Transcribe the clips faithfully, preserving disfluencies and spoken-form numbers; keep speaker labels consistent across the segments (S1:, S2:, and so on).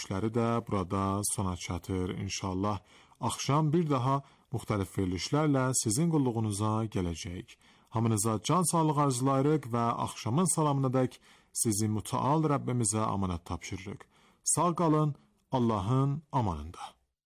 S1: işləri də burada sona çatır. İnşallah axşam bir daha müxtəlif verilişlərlə sizin qulluğunuza gələcək. Hamınıza can sağlığı arzulayırıq və axşamın salamınadək sizi mütəal Rəbbimizə amanət tapşırırıq. Sağ qalın, Allahın amanında.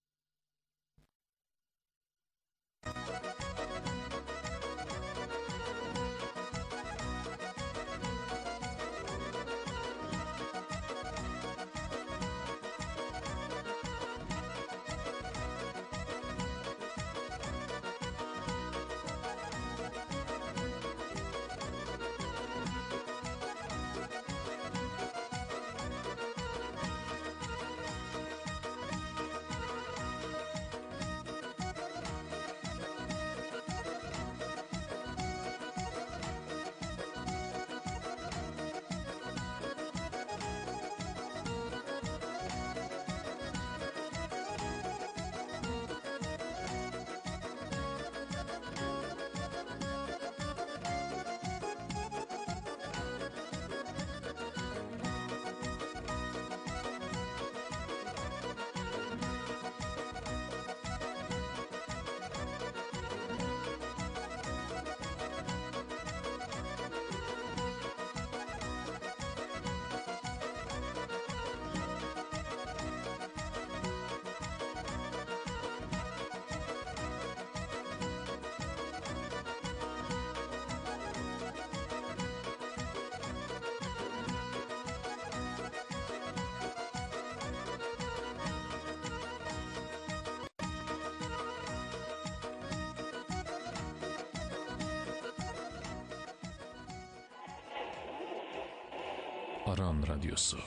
S2: Aran Radyosu.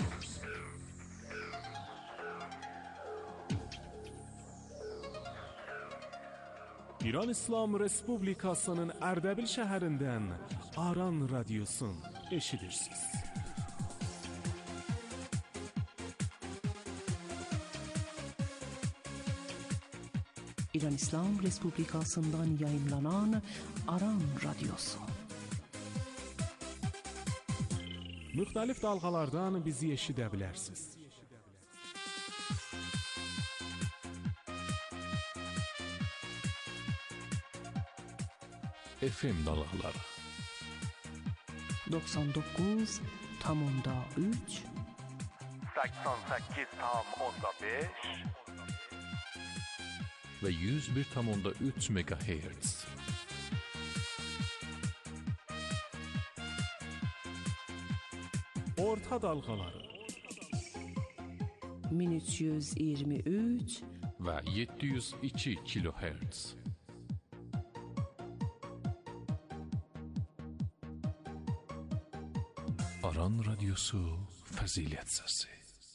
S3: İran İslam Respublikasının Ərdəbil şəhərindən Aran Radyosun eşidirsiniz.
S4: İran İslam Respublikasından yayımlanan Aran Radyosu.
S3: Müxtəlif dalğalardan bizi eşidə bilərsiniz.
S2: F M dalğaları
S4: doksan doqquz tam onda üç
S5: səksən səkkiz tam onda beş
S2: və yüz bir tam onda üç megahertz.
S3: Orta dalğaları
S4: min üç yüz iyirmi üç
S2: və yeddi yüz iki kilohertz. Aran Radyosu Fəzilət Səsi.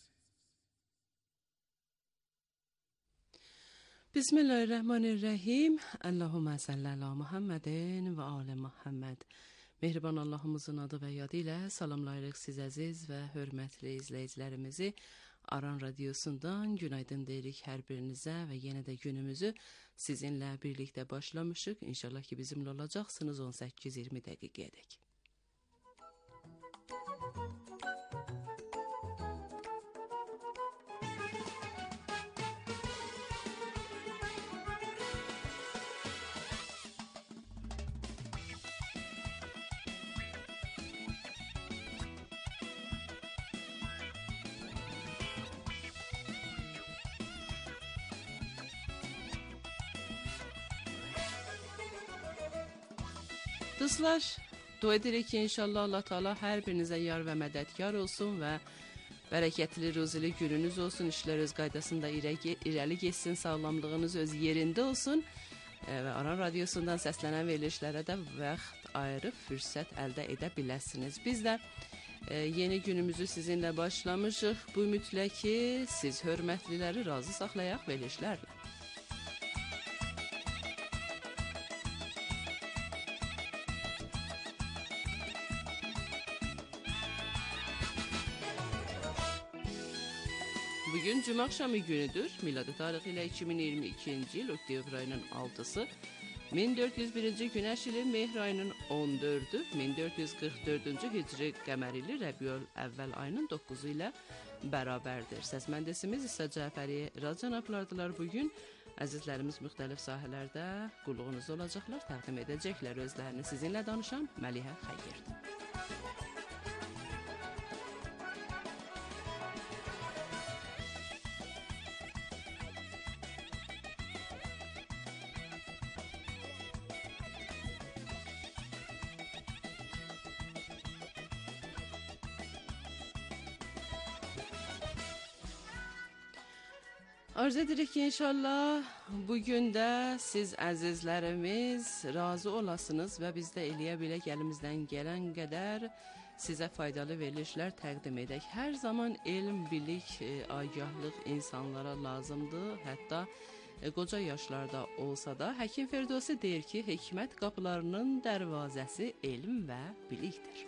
S4: Bismillahirrahmanirrahim. Allahumma salli ala Muhammedin və ali Muhammed. Mehriban Allahımızın adı və yadı ilə salamlayırıq siz əziz və hörmətli izləyicilərimizi. Aran Radyosundan günaydın deyirik hər birinizə və yenə də günümüzü sizinlə birlikdə başlamışıq. İnşallah ki bizimlə olacaqsınız on səkkiz iyirmi dəqiqəyədək. Dostlar, dua edirik ki inşallah Allah Teala hər birinizə yar və mədədkar olsun və bərəkətli, ruzili gününüz olsun, işlər öz qaydasında irəli geçsin, sağlamlığınız öz yerində olsun və Aran Radyosundan səslənən verilişlərə də vaxt ayırıb fürsət əldə edə biləsiniz. Biz də e, yeni günümüzü sizinlə başlamışıq. Bu ümidlə ki siz hörmətliləri razı saxlayaq verilişlərlə. Bugün Cuma akşamı günüdür. Miladi tarixi ilə iki min iyirmi ikinci il oktyabr ayının altısı, min dörd yüz birinci Günəş ili Mehr ayının on dördü, min dörd yüz qırx dördüncü Hicri qəmər ili Rəbiül Əvvəl ayının doqquzu ilə bərabərdir. Səs mühəndisimiz İsa Cəfəri Rad cənablardılar bugün. Əzizlərimiz müxtəlif sahələrdə qulluğunuzda olacaqlar, təqdim edəcəklər özlərini. Sizinlə danışan Məlihə Xəyyirdir. Arzu edirik ki, inşallah bugün də siz əzizlərimiz razı olasınız və biz də eləyə bilək əlimizdən gələn qədər sizə faydalı verilişlər təqdim edək. Hər zaman elm, bilik, agahlıq insanlara lazımdır. Hətta qoca yaşlarda olsa da Həkim Firdevsi deyir ki, hikmət qapılarının dərvazəsi elm və bilikdir.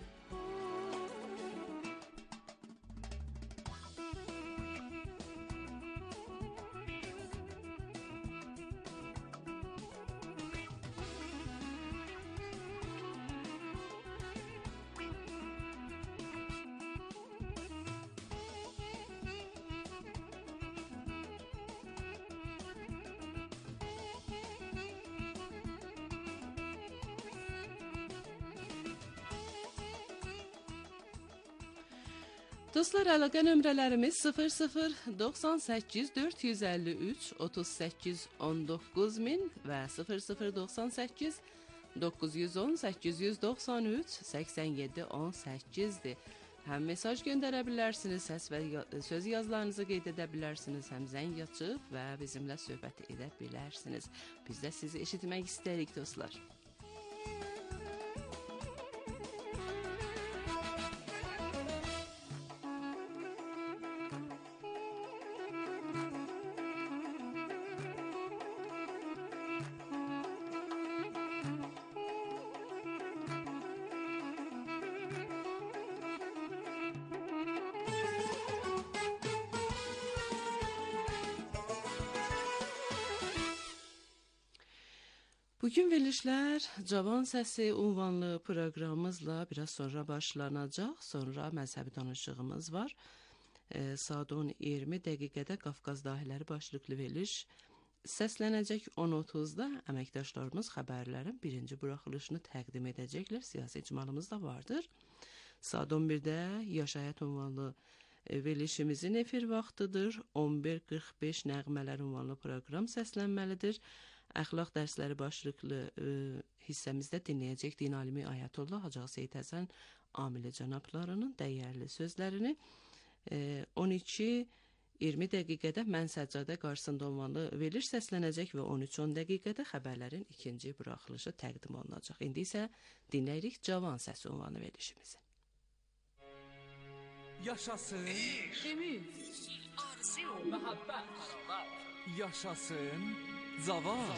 S4: Dostlar, əlaqə nömrələrimiz sıfır sıfır doxsan səkkiz dörd yüz əlli üç otuz səkkiz on doqquz min və sıfır sıfır doxsan səkkiz doqquz yüz on səkkiz yüz doxsan üç səksən yeddi on səkkizdir. Həm mesaj göndərə bilərsiniz, səs və söz yazılarınızı qeyd edə bilərsiniz, həm zəng açıb və bizimlə söhbət edə bilərsiniz. Biz də sizi eşitmək istəyirik, dostlar. Bugün verilişlər Cavan Səsi ünvanlı proqramımızla biraz sonra başlanacaq. Sonra məzhəbi danışığımız var. E, saat on iyirmi dəqiqədə Qafqaz dahiləri başlıqlı veriliş səslənəcək. on otuzda əməkdaşlarımız xəbərlərin birinci buraxılışını təqdim edəcəklər. Siyasi icmalımız da vardır. Saat on birdə Yaşayət ünvanlı e, verilişimizin efir vaxtıdır. on bir qırx beş nəğmələr ünvanlı proqram səslənməlidir. Əxlaq dərsləri başlıqlı e, hissəmizdə dinləyəcək din alimi Ayətullah Hacı Seyid Həsən Amili cənablarının dəyərli sözlərini. e, on iki iyirmi dəqiqədə Mən Səccadə qarşısında ünvanlı veriliş səslənəcək və on üç on dəqiqədə xəbərlərin ikinci buraxılışı təqdim olunacaq. İndi isə dinləyirik Cavan Səsi ünvanlı verilişimizi.
S6: Yaşasın
S7: Ümid, arzu, məhəbbət,
S6: yaşasın Cavan.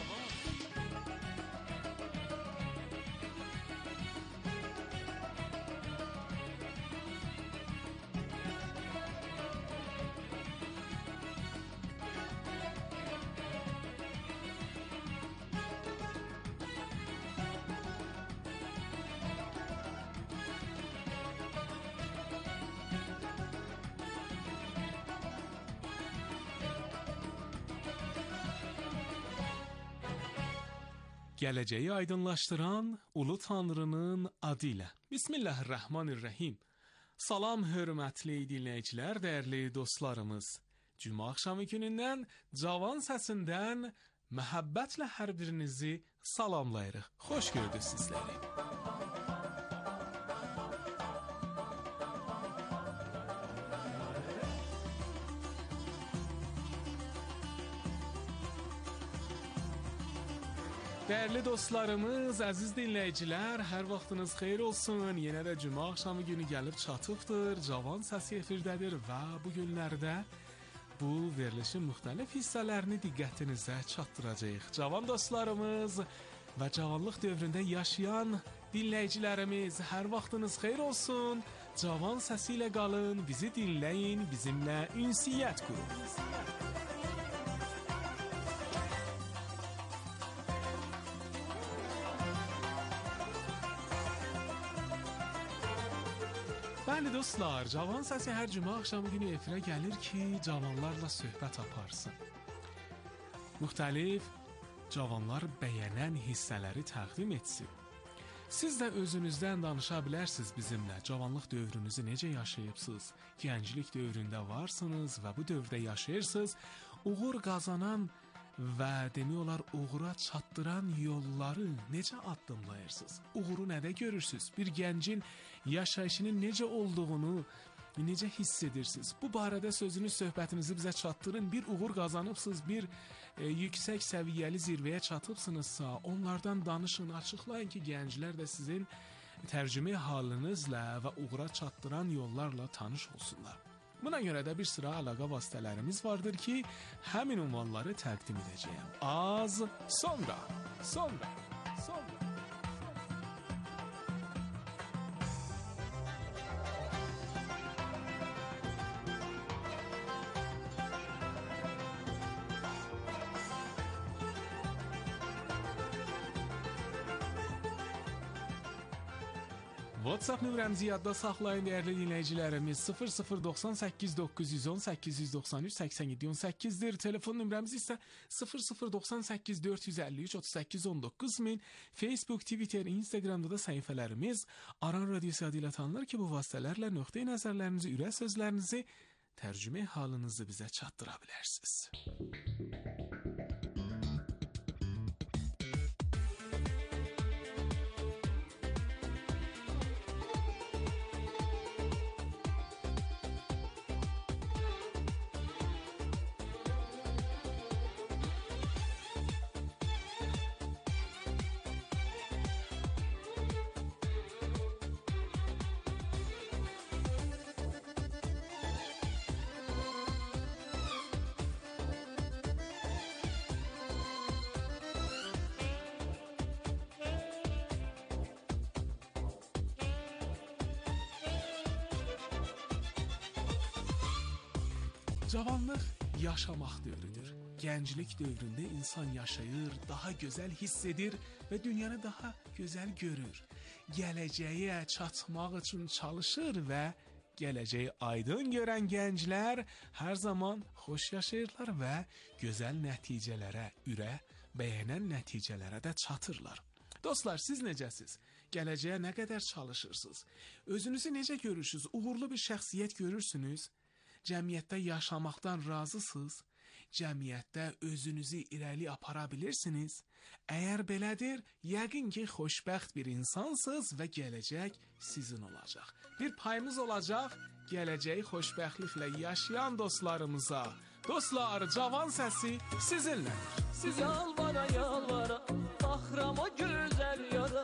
S3: Gələcəyi aydınlaşdıran Ulu Tanrının adı ilə. Bismillahirrahmanirrahim. Salam hörmətli dinləyicilər, dəyərli dostlarımız. Cümə axşamı günündən Cavan Səsindən məhəbbətlə hər birinizi salamlayırıq. Xoş gördük sizləri. Dəyərli dostlarımız, əziz dinləyicilər, hər vaxtınız xeyir olsun. Yenə də cümə axşamı günü gəlib çatıbdır. Cavan Səsi efirdədir və bu günlərdə bu verilişin müxtəlif hissələrini diqqətinizə çatdıracağıq. Cavan dostlarımız və cavanlıq dövründə yaşayan dinləyicilərimiz, hər vaxtınız xeyir olsun. Cavan Səsi ilə qalın, bizi dinləyin, bizimlə ünsiyyət qurun. Bəli dostlar, Cavan Səsi hər cümə axşamı günü efirə gəlir ki, cavanlarla söhbət aparsın. Müxtəlif cavanlar bəyənən hissələri təqdim etsin. Siz də özünüzdən danışa bilərsiniz bizimlə. Cavanlıq dövrünüzü necə yaşayıbsınız? Gənclik dövründə varsınız və bu dövrdə yaşayırsınız. Uğur qazanan və demək olar uğura çatdıran yolları necə addımlayırsınız? Uğuru nədə görürsünüz? Bir gəncin yaşayışının necə olduğunu necə hiss edirsiniz? Bu barədə sözünüz, söhbətinizi bizə çatdırın. Bir uğur qazanıbsınız, bir e, yüksək səviyyəli zirvəyə çatıbsınızsa, onlardan danışın, açıqlayın ki, gənclər də sizin tərcümə halınızla və uğura çatdıran yollarla tanış olsunlar. Buna görə də bir sıra əlaqə vasitələrimiz vardır ki, həmin ünvanları təqdim edəcəyəm. Az sonra, sonra, sonra. WhatsApp nömrəmizi yadda saxlayın dəyərli dinləyicilərimiz. sıfır sıfır doxsan səkkiz doqquz yüz on səkkiz yüz doxsan üç səksən yeddi on səkkizdir. Telefon nömrəmiz isə sıfır sıfır doxsan səkkiz dörd yüz əlli üç otuz səkkiz on doqquz min. Facebook, Twitter, Instagramda da səhifələrimiz Aran Radiosu adı ilə tanınır ki, bu vasitələrlə nöqteyi nəzərlərinizi, ürək sözlərinizi, tərcümə halınızı bizə çatdıra bilərsiniz. Cavanlıq yaşamaq dövrüdür. Gənclik dövründə insan yaşayır, daha gözəl hiss edir və dünyanı daha gözəl görür. Gələcəyə çatmaq üçün çalışır və gələcəyi aydın görən gənclər hər zaman xoş yaşayırlar və gözəl nəticələrə, ürə bəyənən nəticələrə də çatırlar. Dostlar, siz necəsiz? Gələcəyə nə qədər çalışırsınız? Özünüzü necə görürsünüz? Uğurlu bir şəxsiyyət görürsünüz? Cəmiyyətdə yaşamaqdan razısınız? Cəmiyyətdə özünüzü irəli apara bilirsiniz? Əgər belədir, yəqin ki, xoşbəxt bir insansınız və gələcək sizin olacaq. Bir payımız olacaq gələcəyi xoşbəxtliklə yaşayan dostlarımıza. Dostlar, Cavan Səsi sizinlədir.
S6: Siz yalvara yalvara, baxıram o gözəl yara.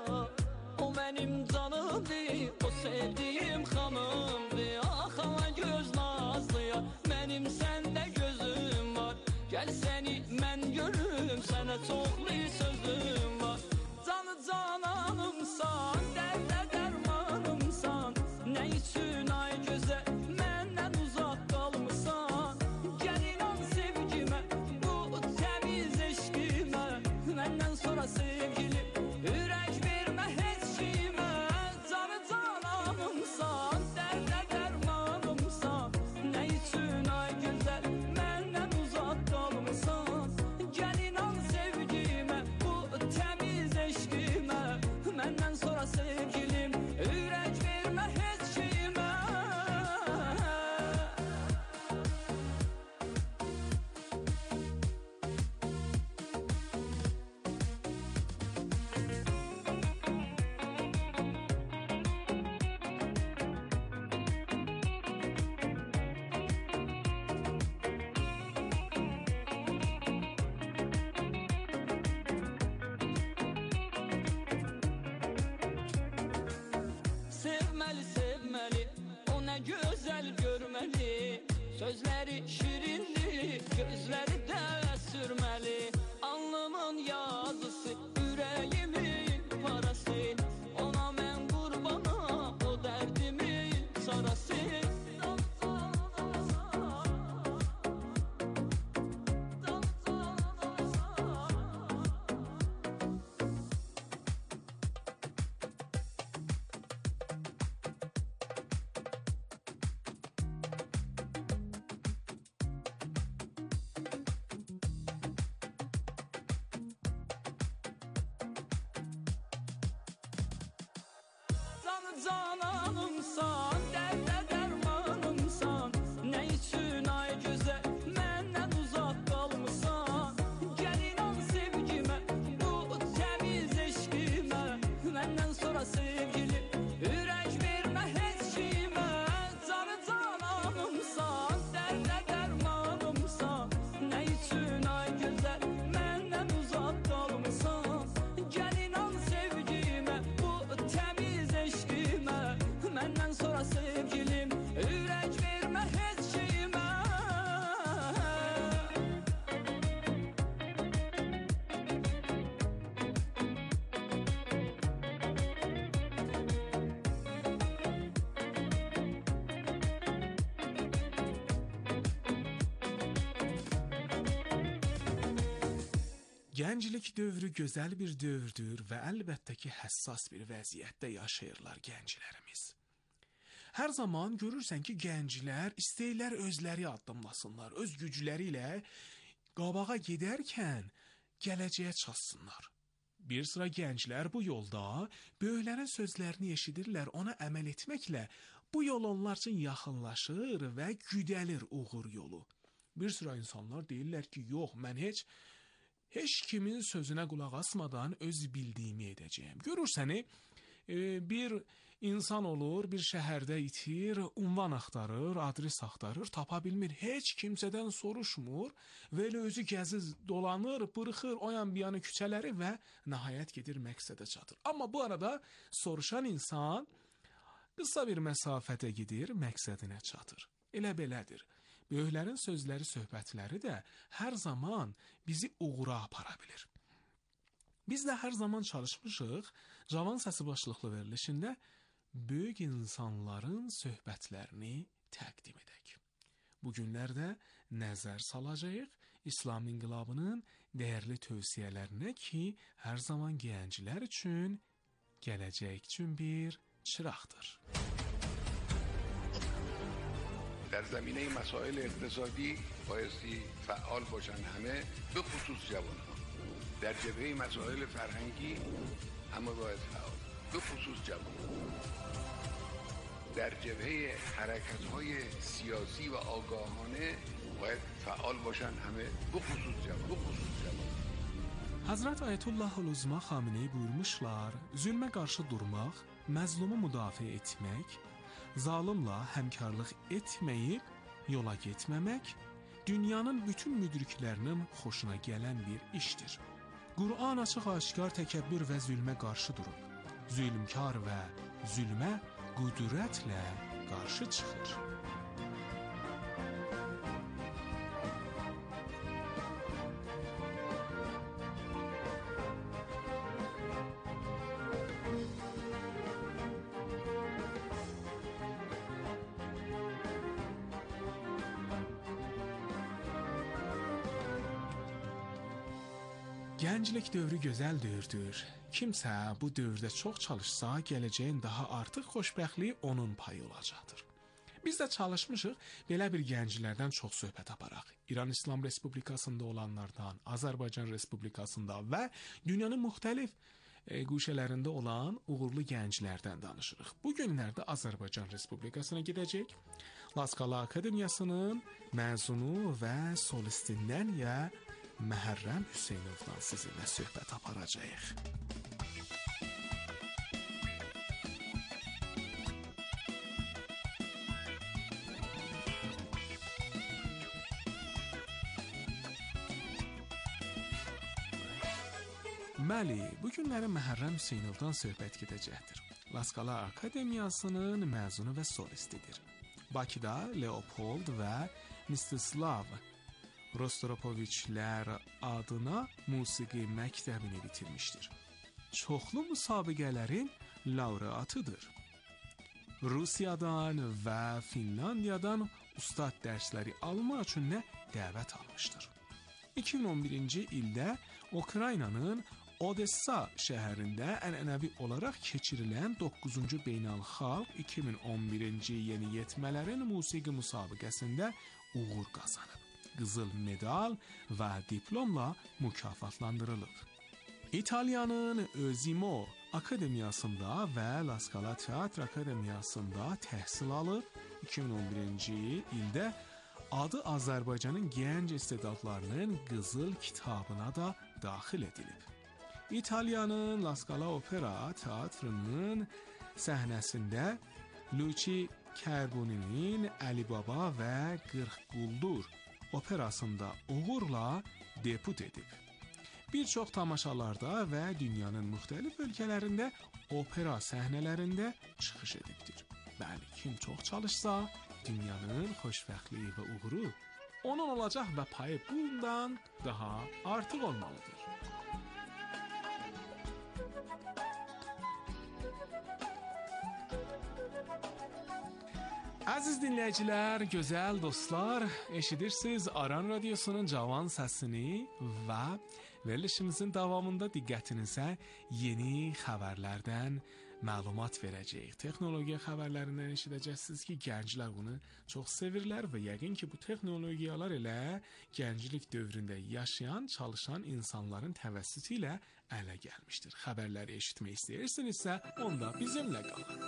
S6: O mənim canımdır, o sevdiyim xanımdır. Axama göz nazlıya, mənim səndə gözüm var. Gəl səni mən görüm, sənə çoxlu sözüm var. Canı cananımsan, dərdə dərmanımsan. Nə üçün ay gözəl, məndən uzaq qalmısan. Gəl inan sevgimə, bu təmiz eşqimə. Məndən sonra sevgilim, ürək vermə heç kimə. Canı cananımsan, dərdə dərmanımsan. Nə üçün ay gözəl, məndən uzaq qalmısan. Gəl inan sevgimə, bu təmiz eşqimə. Məndən sonra sevgilim, ürək vermə heç kimə. Sevməli, sevməli, o nə gözəl görməli. Sözləri şirindir, gözləri də sürməli. Alnımın yazısı, ürəyimin parası. Ona mən qurbana, o dərdimin sarası. cananımsan, dərdə dərmanımsan. Nə üçün ay gözəl məndən uzaq qalmısan? Gəl inan sevgimə, bu təmiz eşqimə. Məndən sonra sevgilim, ürək vermə heç kimə. Canı cananımsan, dərdə dərmanımsan. Nə üçün ay gözəl məndən uzaq qalmısan? Gəl inan sevgimə, bu təmiz eşqimə. Məndən sonra sevgilim, ürək vermə heç kimə.
S3: Gənclik dövrü gözəl bir dövrdür və əlbəttə ki, həssas bir vəziyyətdə yaşayırlar gənclərimiz. Hər zaman görürsən ki, gənclər istəyirlər özləri addımlasınlar, öz gücləri ilə qabağa gedərkən gələcəyə çatsınlar. Bir sıra gənclər bu yolda böyüklərin sözlərini eşidirlər, ona əməl etməklə bu yol onlar üçün yaxınlaşır və güdəlir uğur yolu. Bir sıra insanlar deyirlər ki, yox, mən heç heç kimin sözünə qulaq asmadan öz bildiyimi edəcəyəm. Görürsəni, bir insan olur, bir şəhərdə itir, unvan axtarır, adres axtarır, tapa bilmir, heç kimsədən soruşmur və elə özü gəzir, dolanır, bırıxır o yan bir yana küçələri və nəhayət gedir məqsədə çatır. Amma bu arada soruşan insan qısa bir məsafədə gedir, məqsədinə çatır. Elə belədir. Böyüklərin sözləri, söhbətləri də hər zaman bizi uğura apara bilir. Biz də hər zaman çalışmışıq, Cavan Səsi başlıqlı verilişində böyük insanların söhbətlərini təqdim edək. Bu günlərdə nəzər salacağıq İslam inqilabının dəyərli tövsiyələrinə ki, hər zaman gənclər üçün, gələcək üçün bir çıraqdır.
S8: در زمینه مسائل اقتصادی بایستی فعال باشن همه، به خصوص جوانها. در جبهه مسائل فرهنگی همه باید فعال، به خصوص جوانها. در جبهه حرکت‌های سیاسی و آگاهانه باید فعال باشن همه، به خصوص جوان، به خصوص جوان.
S3: Hazrat Ayətullah Ul-Uzma Xameneyi buyurmuşlar, zülmə qarşı durmaq, məzlumu müdafiə etmək, zalimla həmkarlıq etməyib yola getməmək dünyanın bütün müdriklərinin xoşuna gələn bir işdir. Quran açıq-aşkar təkəbbür və zülmə qarşı durub, zülmkar və zülmə qüdrətlə qarşı çıxır. Gənclik dövrü gözəl dövrdür. Kimsə bu dövrdə çox çalışsa, gələcəyin daha artıq xoşbəxtliyi onun payı olacaqdır. Biz də çalışmışıq, belə bir gənclərdən çox söhbət aparaq. İran İslam Respublikasında olanlardan, Azərbaycan Respublikasında və dünyanın müxtəlif e, quşələrində olan uğurlu gənclərdən danışırıq. Bu günlərdə Azərbaycan Respublikasına gedəcək. Laskala Akademiyasının məzunu və solistindən ya Məhərrəm Hüseynovdan sizinlə söhbət aparacağıq. Bəli, bu günləri Məhərrəm Hüseynovdan söhbət gedəcəkdir. Laskala Akademiyasının məzunu və solistidir. Bakıda Leopold və Mstislav Rostropoviçlər adına musiqi məktəbini bitirmişdir. Çoxlu müsabiqələrin laureatıdır. Rusiyadan və Finlandiyadan ustad dərsləri almaq üçün də dəvət almışdır. iki min on birinci ildə Ukraynanın Odessa şəhərində ənənəvi olaraq keçirilən doqquzuncu beynəlxalq iki min on birinci yeniyetmələrin musiqi müsabiqəsində uğur qazanıb. Qızıl medal və diplomla mükafatlandırılıb. İtalyanın Özimo Akademiyasında və La Scala Teatr Akademiyasında təhsil alıb iki min on birinci ildə adı Azərbaycanın gənc istedadlarının qızıl kitabına da daxil edilib. İtalyanın La Scala Opera Teatrının səhnəsində Luci Cherubini'nin Əli Baba və qırx Quldur operasında uğurla debüt edib. Bir çox tamaşalarda və dünyanın müxtəlif ölkələrində opera səhnələrində çıxış edibdir. Bəli, kim çox çalışsa, dünyanın xoşbəxtliyi və uğuru onun olacaq və payı bundan daha artıq olmalıdır. Əziz dinləyicilər, gözəl dostlar, eşidirsiniz Aran Radiosunun cavan səsini və verilişimizin davamında diqqətinizə yeni xəbərlərdən məlumat verəcəyik. Texnologiya xəbərlərindən eşidəcəksiniz ki, gənclər bunu çox sevirlər və yəqin ki, bu texnologiyalar elə gənclik dövründə yaşayan, çalışan insanların təvəssütü ilə ələ gəlmişdir. Xəbərləri eşitmək istəyirsinizsə, onda bizimlə qalın.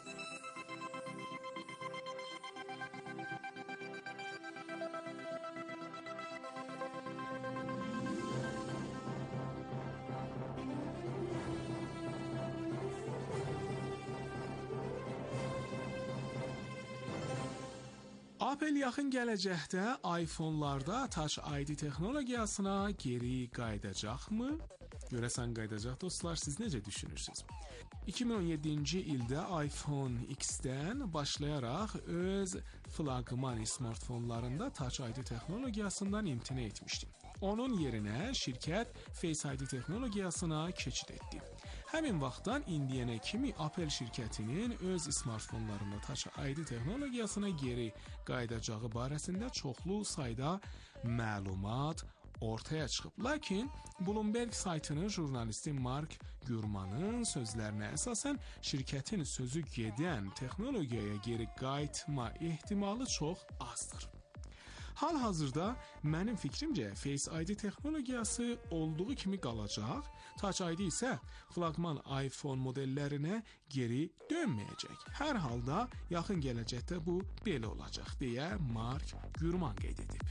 S3: Apple yaxın gələcəkdə iPhone-larda Touch I D texnologiyasına geri qayıdacaqmı? Görəsən qayıdacaq dostlar, siz necə düşünürsünüz? iki min on yeddinci ildə iPhone X-dən başlayaraq öz flaqman smartfonlarında Touch I D texnologiyasından imtina etmişdi. Onun yerinə şirkət Face I D texnologiyasına keçid etdi. Həmin vaxtdan indiyənə kimi Apple şirkətinin öz smartfonlarında Touch I D texnologiyasına geri qayıdacağı barəsində çoxlu sayda məlumat ortaya çıxıb. Lakin Bloomberg saytının jurnalisti Mark Gurmanın sözlərinə əsasən şirkətin sözü gedən texnologiyaya geri qayıtma ehtimalı çox azdır. Hal-hazırda mənim fikrimcə Face I D texnologiyası olduğu kimi qalacaq, Touch I D isə flaqman iPhone modellərinə geri dönməyəcək. Hər halda yaxın gələcəkdə bu belə olacaq deyə Mark Gurman qeyd edib.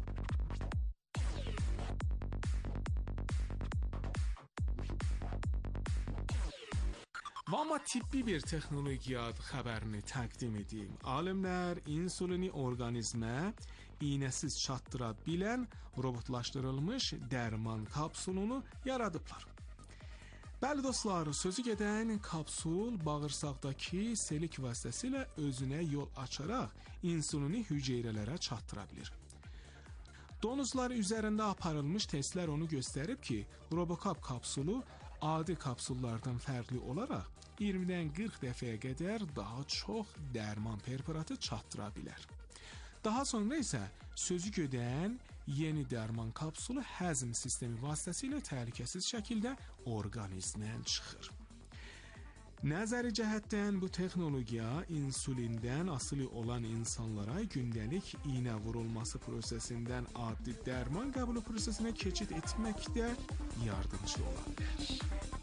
S3: Və amma tibbi bir texnologiya xəbərini təqdim edeyim. Alimlər insulini orqanizmə iynəsiz çatdıra bilən robotlaşdırılmış dərman kapsulunu yaradıblar. Bəli dostlar, sözü gedən kapsul bağırsaqdakı selik vasitəsilə özünə yol açaraq insulini hüceyrələrə çatdıra bilir. Donuzlar üzərində aparılmış testlər onu göstərib ki, RoboCup kapsulu adi kapsullardan fərqli olaraq iyirmidən qırx dəfəyə qədər daha çox dərman preparatı çatdıra bilər. Daha sonra isə sözü gedən yeni dərman kapsulu həzm sistemi vasitəsilə təhlükəsiz şəkildə orqanizmdən çıxır. Nəzəri cəhətdən bu texnologiya insulindən asılı olan insanlara gündəlik iynə vurulması prosesindən adi dərman qəbulu prosesinə keçid etməkdə yardımcı ola bilər.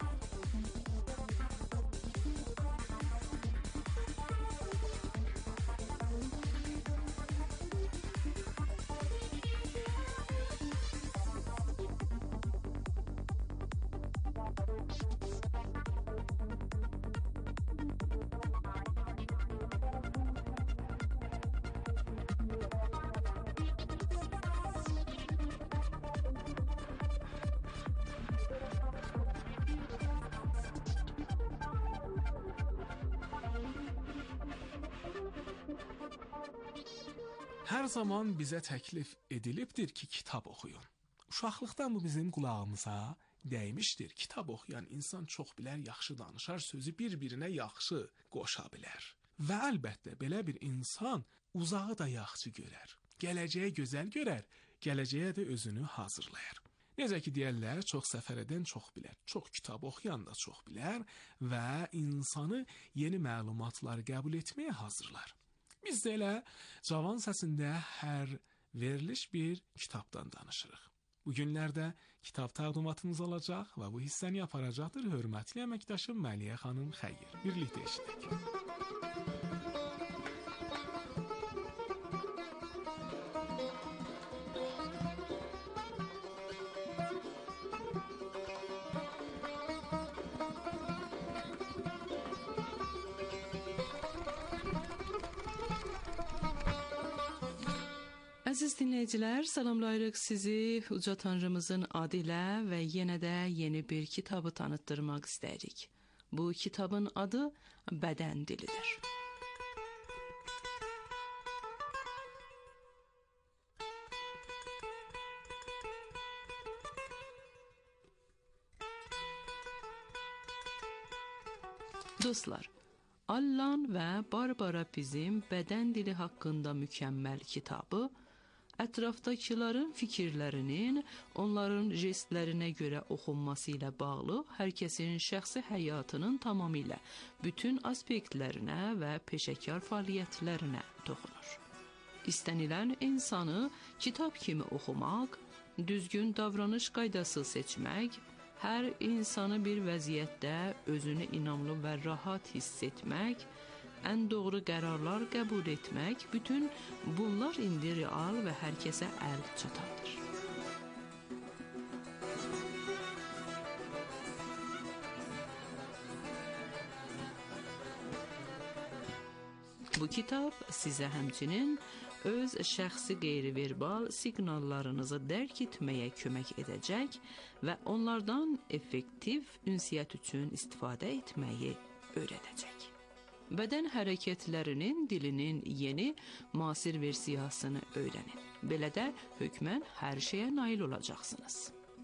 S3: Hər zaman bizə təklif edilibdir ki, kitab oxuyun. Uşaqlıqdan bu bizim qulağımıza dəymişdir. Kitab oxuyan insan çox bilər, yaxşı danışar, sözü bir-birinə yaxşı qoşa bilər. Və əlbəttə belə bir insan uzağı da yaxşı görər. Gələcəyə gözəl görər, gələcəyə də özünü hazırlayar. Necə ki deyərlər, çox səfər edən çox bilər, çox kitab oxuyan da çox bilər və insanı yeni məlumatları qəbul etməyə hazırlar. Biz də elə cavan səsində hər veriliş bir kitabdan danışırıq. Bu günlərdə kitab təqdimatımız olacaq və bu hissəni aparacaqdır hörmətli əməkdaşım Məliyə xanım Xeyir. Birlikdə eşidək.
S4: Əziz dinləyicilər, salamlayırıq sizi Uca Tanrımızın adı ilə və yenə də yeni bir kitabı tanıtdırmaq istəyirik. Bu kitabın adı Bədən dilidir. Dostlar, Allan və Barbara bizim Bədən dili haqqında mükəmməl kitabı ətrafdakıların fikirlərinin onların jestlərinə görə oxunması ilə bağlı hər kəsin şəxsi həyatının tamamilə bütün aspektlərinə və peşəkar fəaliyyətlərinə toxunur. İstənilən insanı kitab kimi oxumaq, düzgün davranış qaydası seçmək, hər insanı bir vəziyyətdə özünü inamlı və rahat hiss etmək, ən doğru qərarlar qəbul etmək, bütün bunlar indi real və hər kəsə əl çatandır. Bu kitab sizə həmçinin öz şəxsi qeyri-verbal siqnallarınızı dərk etməyə kömək edəcək və onlardan effektiv ünsiyyət üçün istifadə etməyi öyrədəcək. Bədən hərəkətlərinin dilinin yeni müasir versiyasını öyrənin. Belə də hökmən hər şeyə nail olacaqsınız.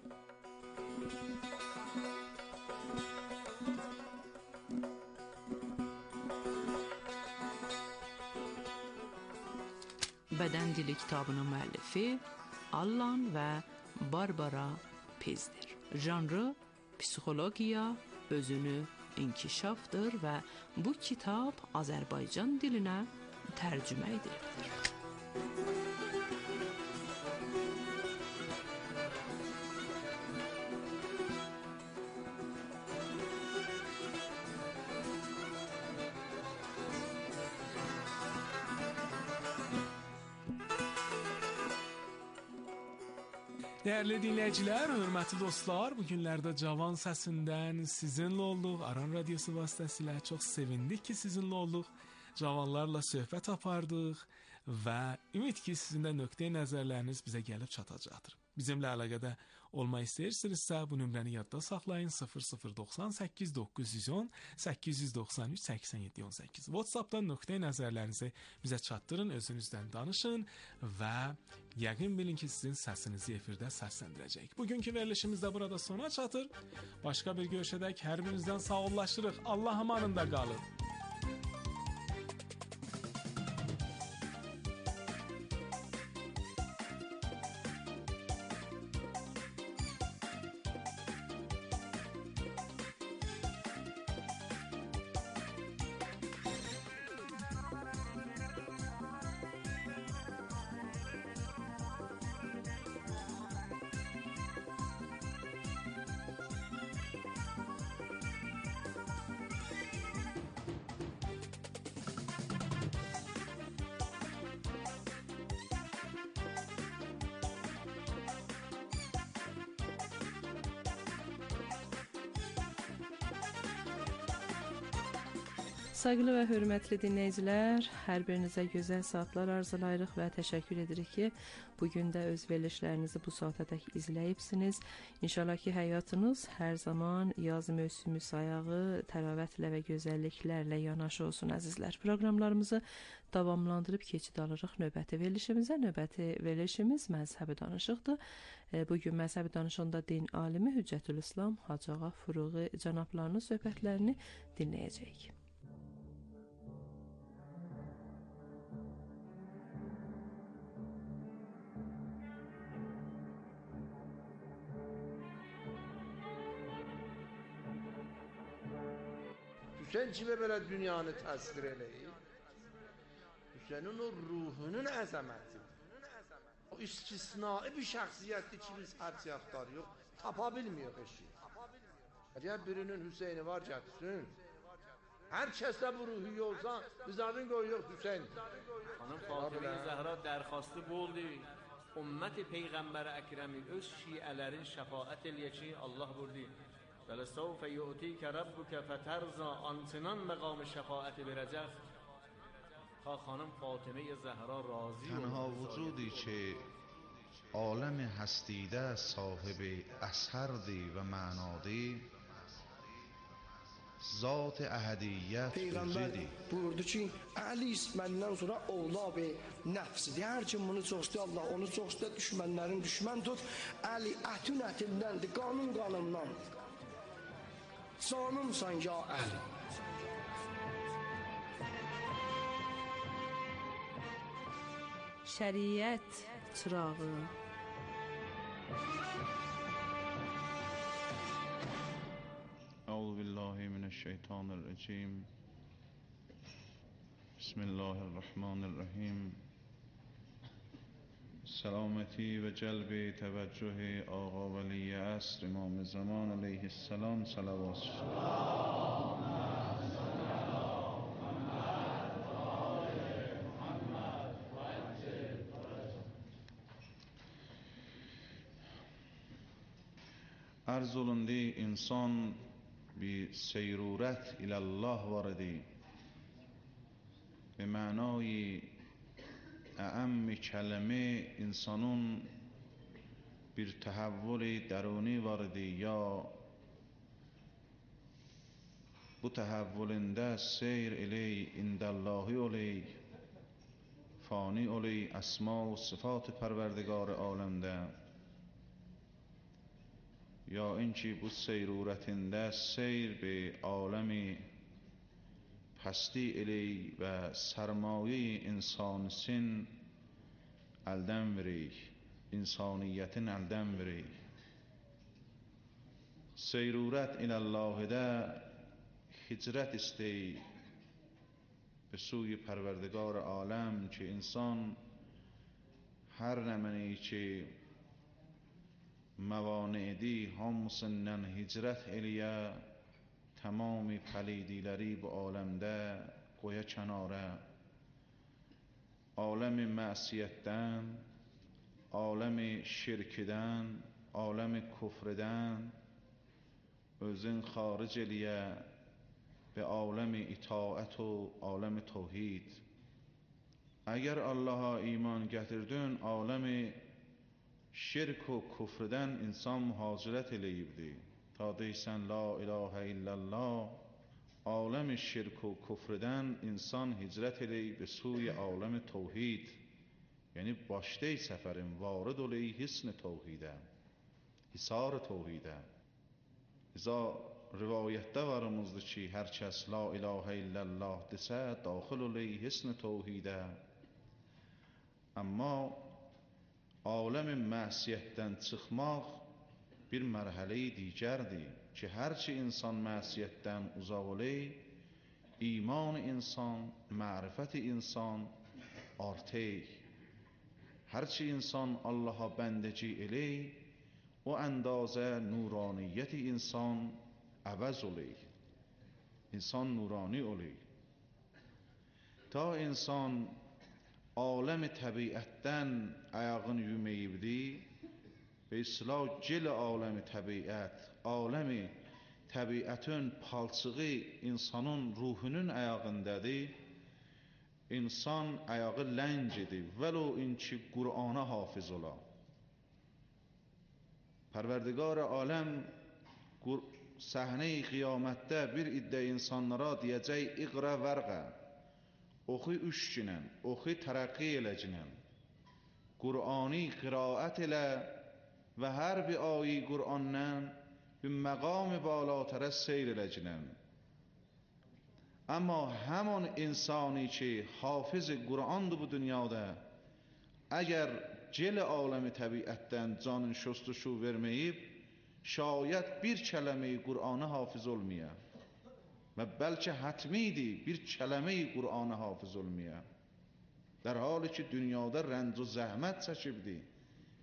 S4: Bədən dili kitabının müəllifi Allan və Barbara Pezdir. Janrı psixologiya, özünü inkişafdır və bu kitab Azərbaycan dilinə tərcümə edilibdir.
S3: Dəyərli dinləyicilər, hörmətli dostlar, bu günlərdə Cavan səsindən sizinlə olduq. Aran radiosu vasitəsilə çox sevindik ki, sizinlə olduq. Cavanlarla söhbət apardıq və ümid ki, sizin də nöqteyi nəzərləriniz bizə gəlib çatacaqdır. Bizimlə əlaqədə olmaq istəyirsinizsə, bu nömrəni yadda saxlayın: sıfır sıfır doxsan səkkiz doqquz yüz on səkkiz yüz doxsan üç səksən yeddi on səkkiz. WhatsApp-dan nöqteyi nəzərlərinizi bizə çatdırın, özünüzdən danışın və yəqin bilin ki, sizin səsinizi efirdə səsləndirəcək. Bugünkü verilişimiz də burada sona çatır. Başqa bir görüşədək hər birinizdən sağollaşırıq. Allah amanında qalın.
S4: Sayğılı və hörmətli dinləyicilər, hər birinizə gözəl saatlar arzulayırıq və təşəkkür edirik ki, bugün də öz verilişlərinizi bu saatədək izləyibsiniz. İnşallah ki, həyatınız hər zaman yaz mövsümü sayağı, təravətlə və gözəlliklərlə yanaşı olsun əzizlər. Proqramlarımızı davamlandırıb keçid alırıq növbəti verilişimizə. Növbəti verilişimiz məzhəbi danışıqdır. Bugün məzhəbi danışığında din alimi Hüccətülislam Hacı Ağa Furuği cənablarının söhbətlərini dinləyəcəyik.
S9: Sen kime böyle dünyanı tasvir eləyir? Senin o ruhunun əzəmətidir. O istisnai bir şəxsiyyətdir ki, biz hərc axtarıyor, tapa bilmiyor eşi. Əgər birinin Hüseyni var, gətirsin. Hər kəsdə bu ruhiyyə olsa, biz adın qoyuyor Hüseyin.
S10: Xanım Fatıma Zəhra dərxastı boldu. Ümmət Peyğəmbər Əkrəmi öz şiələrin şəfaət eləyək ki, Allah buyurdu. وَلَسَوْفَ يُؤْتِيكَ رَبُّكَ فَتَرْضَى Antinan məqamı şəfaəti verəcək. تا خانم فاطمه زهرا راضی
S11: تنها وجودی که عالم هستیده صاحب اثردی و معنادی ذات احدیت
S12: Peyğəmbər buyurdu ki, Əli məndən sonra ovlab-ı nəfsidir. Hər kim bunu çox istəyir, Allah onu çox istəyir, düşmənlərin düşmən tut. Əli ətün ətindəndir, qanun qanımdan. Canımsan ya Əli.
S4: Şəriət çırağı.
S11: أعوذ بالله من الشيطان الرجيم بسم الله الرحمن الرحیم. سلامتی و جلب توجه آقا ولی عصر امام زمان علیه السلام صلوات عرض olundu insan bir seyruret ilallah vardı. Ve manayı اعم کلمه insanın bir تحول درونی vardı ya bu تحولinde seyr eli indallahi oli fani oli اسما و صفات پروردگار عالمده یا اینکه bu seyrurətində seyr به عالمی پستی الی و سرمایه انسانسین eldən verək, insaniyyətin eldən verək. Seyrurət ilallahıdə hicrət istəyik به سوی پروردگار عالم که انسان هر نمانی که موانعدی hamısından hicrət eləyə tamami pəlidiləri bu aləmdə qoya kənara. Aləmi məsiyyətdən, aləmi şirkdən, aləmi küfrdən özün xaric eləyə və aləmi itaət o aləmi tevhid. Əgər Allaha iman gətirdin, aləmi şirk و küfrdən insan mühacirət eləyibdi. تا deysən la ilahe illallah عالم شرک و کفردن انسان هجرت الی به سوی عالم توحید یعنی başday səfərin varid olayı hisn توحیده hisar توحیده. İza rivayətdə varımızdır ki hər kəs la ilahe illallah desə daxil olayı hisn توحیده. Amma عالم məsiyyətdən çıxmaq bir mərhələ-i digərdir ki, hərçi insan məsiyyətdən uzaq olayı, iman insan, mərifət insan artıq. Hərçi insan Allaha bəndəci eləyi, o əndazə nuraniyyət insan əvəz olayı. İnsan nurani olayı. Ta insan aləm-i təbiətdən ayağını yüməyibdi, به اصطلاح جل عالم طبیعت عالم طبیعتın palçığı insanın ruhunun ayağındadır. İnsan ayağı ləngidir vəlo inki Qur'ana hafiz ola. Pərverdigar aləm səhne-i qiyamətdə bir iddə insanlara deyəcək iqra vərqə oxu üşkinən, oxu tərəqqi eləcінən Qur'ani qiraət elə و هر bir ayi Qur'andan bir məqam بالاتر seyr eləcəklər. Amma həmin insani ki hafiz Qur'andır bu dünyada, əgər cel aləmi təbiətdən canın şustuşu verməyib, şayət bir kələməyi Qur'ana hafiz olmaya və bəlkə hətmidir bir kələməyi Qur'ana hafiz olmaya. در حالی که dünyada rənc و zəhmət çəkibdi.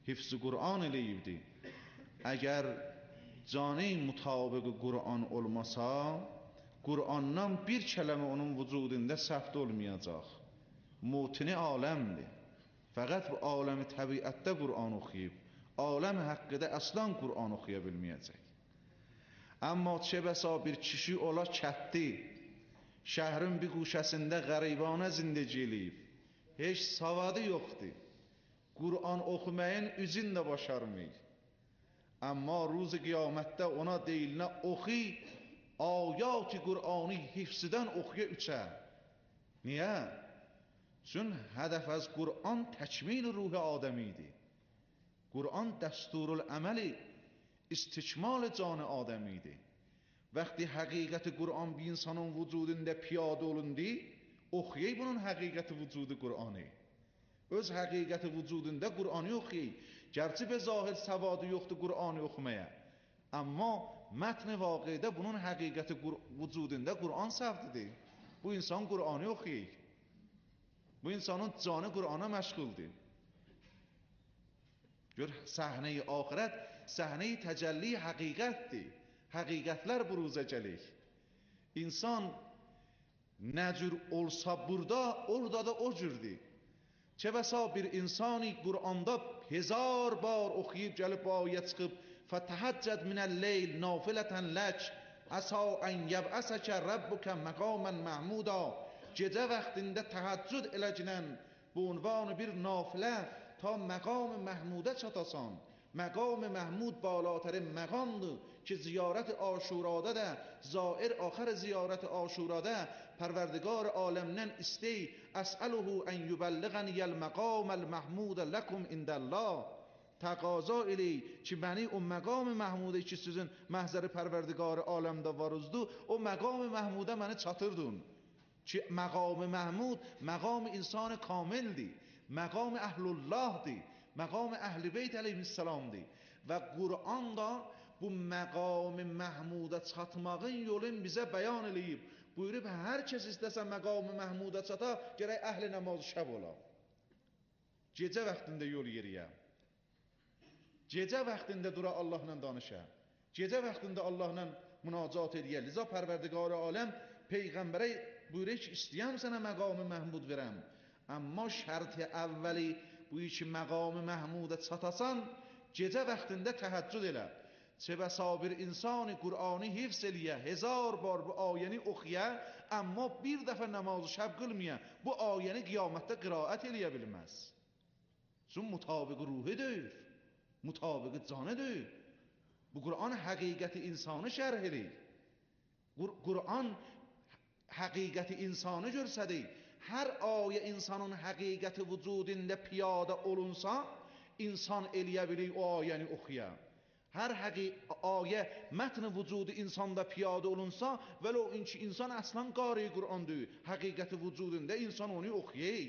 S11: hifz Qur'an eləyibdi. Əgər cani mutabıq Qur'an olmasa, Qur'andan bir kələmə onun vücudunda səbt olmayacaq. Mutini aləmdir. Fəqət bu aləmi təbiətdə Qur'an oxuyub, aləm haqqıda əslan Qur'an oxuya bilməyəcək. Amma çə bəsa bir kişi ola kətdi, şəhrin bir quşəsində qəribanə zindəci eləyib, heç savadı yoxdur, Qur'an oxumayın üzün də başarmayır. Amma ruz qiyamətdə ona deyilinə oxuy, ayat-ı Qur'anı hifzidən oxuya üçə. Niyə? Çün hədəf az Qur'an təkmil ruhi adəmidir. Qur'an dəsturul əməli, istikmal canı adəmidir. Vəqti həqiqəti Qur'an bir insanın vücudunda piyadə olundu, oxuyay bunun həqiqəti vücudu Qur'anı. Öz həqiqəti vücudunda Qur'anı oxuyay. Gerçi be zahir səvadı yoxdur Qur'anı oxumaya. Amma mətn-i vaqidə bunun həqiqəti vücudunda Qur'an səvdidir. Bu insan Qur'anı oxuyay. Bu insanın canı Qur'ana məşğuldur. Gör, səhnə-i axirət, səhnə-i təcəlli həqiqətdir. Həqiqətlər buruza gəlir. İnsan nə cür olsa burada, orada da o cürdür. Çə bəsa bir insani Qur'anda hezar bar oxuyub gəlib bu ayə çıxıb فَتَحَجَّدْ مِنَ اللَّيْلِ نَافِلَةً لَكَ عَسَىٰ أَنْ يَبْعَثَكَ رَبُّكَ مَقَامًا مَحْمُودًا. Gecə vaxtında təhəccüd eləcəkən bu unvanı bir nafilə ta məqam-ı məhmudə çatasan. Məqam-ı məhmud balatərin məqamdır ki, ziyarət aşurada da, zair axır ziyarət aşurada Pərverdigar aləmdən istey əsəluhu ən yübəlliğəniyəl məqaməl məhmudə ləkum indəllah. Təqaza eləyy ki, məni o məqam-ı məhmudə ki, sizin məhzəri Pərverdigar aləmdə varızdı, o məqam-ı məhmudə məni çatırdın. Ki, məqam-ı məhmud məqam-ı insan kamildir, məqam-ı əhlullahdır, məqam-ı əhl-i beyt əleyhissalamdır. Və Qur'an da bu məqam-ı məhmudə çatmağın yolun bizə bəyan eləyib. Buyurub, hər kəs istəsə məqam-ı məhmudə çata, gərək əhl-i namaz şəb ola. Gecə vaxtında yol yeriyə. Gecə vaxtında dura Allahla danışa. Gecə vaxtında Allahla münacat ediyə. Liza Pərverdigar aləm Peyğəmbərə buyurur ki, istəyəm sənə məqam-ı məhmud verəm. Amma şərt-i əvvəli bu iki məqam-ı məhmudə çatasan, gecə vaxtında təhəccüd elə. Çə bəsa bir insani Qur'anı hifz eləyə, hezar bar bu ayəni oxuya, amma bir dəfə namazı şəb qılmaya, bu ayəni qiyamətdə qiraət eləyə bilməz. Çün mutabıq ruhi deyil, mutabıq canı deyil. Bu Qur'an həqiqəti insanı şərh eləyir. Qur'an həqiqəti insanı görsədir. Hər ayə insanın həqiqəti vücudunda piyada olunsa, insan eləyə bilir o ayəni oxuya. Hər ayə mətn-i vücudu insanda piyada olunsa, vələ o inki insan əslan qari Qur'an deyil. Həqiqəti vücudunda insan onu oxuyay.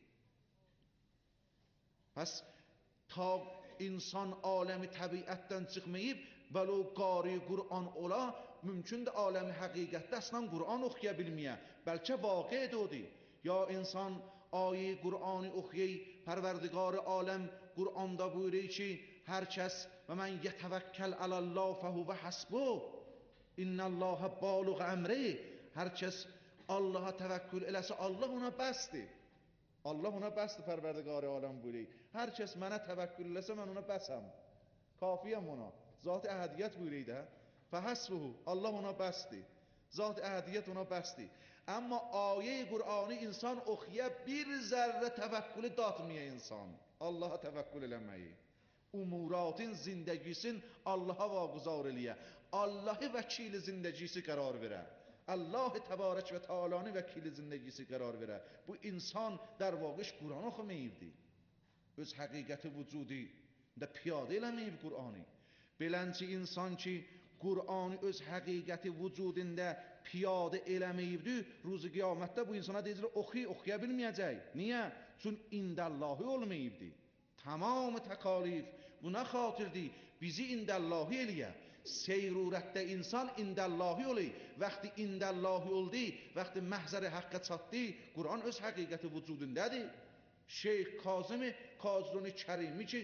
S11: Pəs, ta insan aləmi təbiətdən çıxmayıb, vələ o qari Qur'an ola, mümkündür aləmi həqiqətdə əslan Qur'an oxuya bilməyə. Bəlkə vaqe dodur. Ya insan ayə Qur'anı oxuyay, Pərverdigar aləm Qur'anda buyurur ki, hər kəs və mən yətəvəkkəl aləllah fəhuvə həsbu, innəllahə baluq əmri, hər kəs Allaha təvəkkül eləsə, Allah ona bəsdir. Allah ona bəsdir, Pərverdigar aləm buyurur. Hər kəs mənə təvəkkül eləsə, mən ona bəsəm. Kafiyəm ona. Zat-ı əhədiyyət buyurur da, fəhəsbuhu, Allah ona bəsdir. Zat-ı əhədiyyət ona bəsdir. Amma ayə-i Qur'anı insan oxuya bir zərrə təvəkkülü datmaya insan. Allaha təvəkkül eləməyi. Umuratın zindəgisin Allaha vaquzar eləyə. Allahı vəkili zindəgisi qərar verə. Allah-ı təbarək və teala'nı vəkili zindəgisi qərar verə. Bu insan در واقعش Qur'an oxumayıbdır. Öz həqiqəti vücudu da piyadə eləməyib Qur'anı. Belənci insan ki, Qur'anı öz həqiqəti vücudunda piyadə eləməyibdir, ruzu qiyamətdə bu insana deyilir, oxuy, oxuya bilməyəcək. Niyə? Çün indəllahi olmayıbdır. Tamam təkalif buna xatirdir, bizi indəllahi eləyə. Seyrurətdə insan indəllahi olur. Vəxti indəllahi oldu, vəxti məhzəri haqqa çatdı, Qur'an öz həqiqəti vücudundadır. Şeyx Kazım Kazruni Kərimi ki,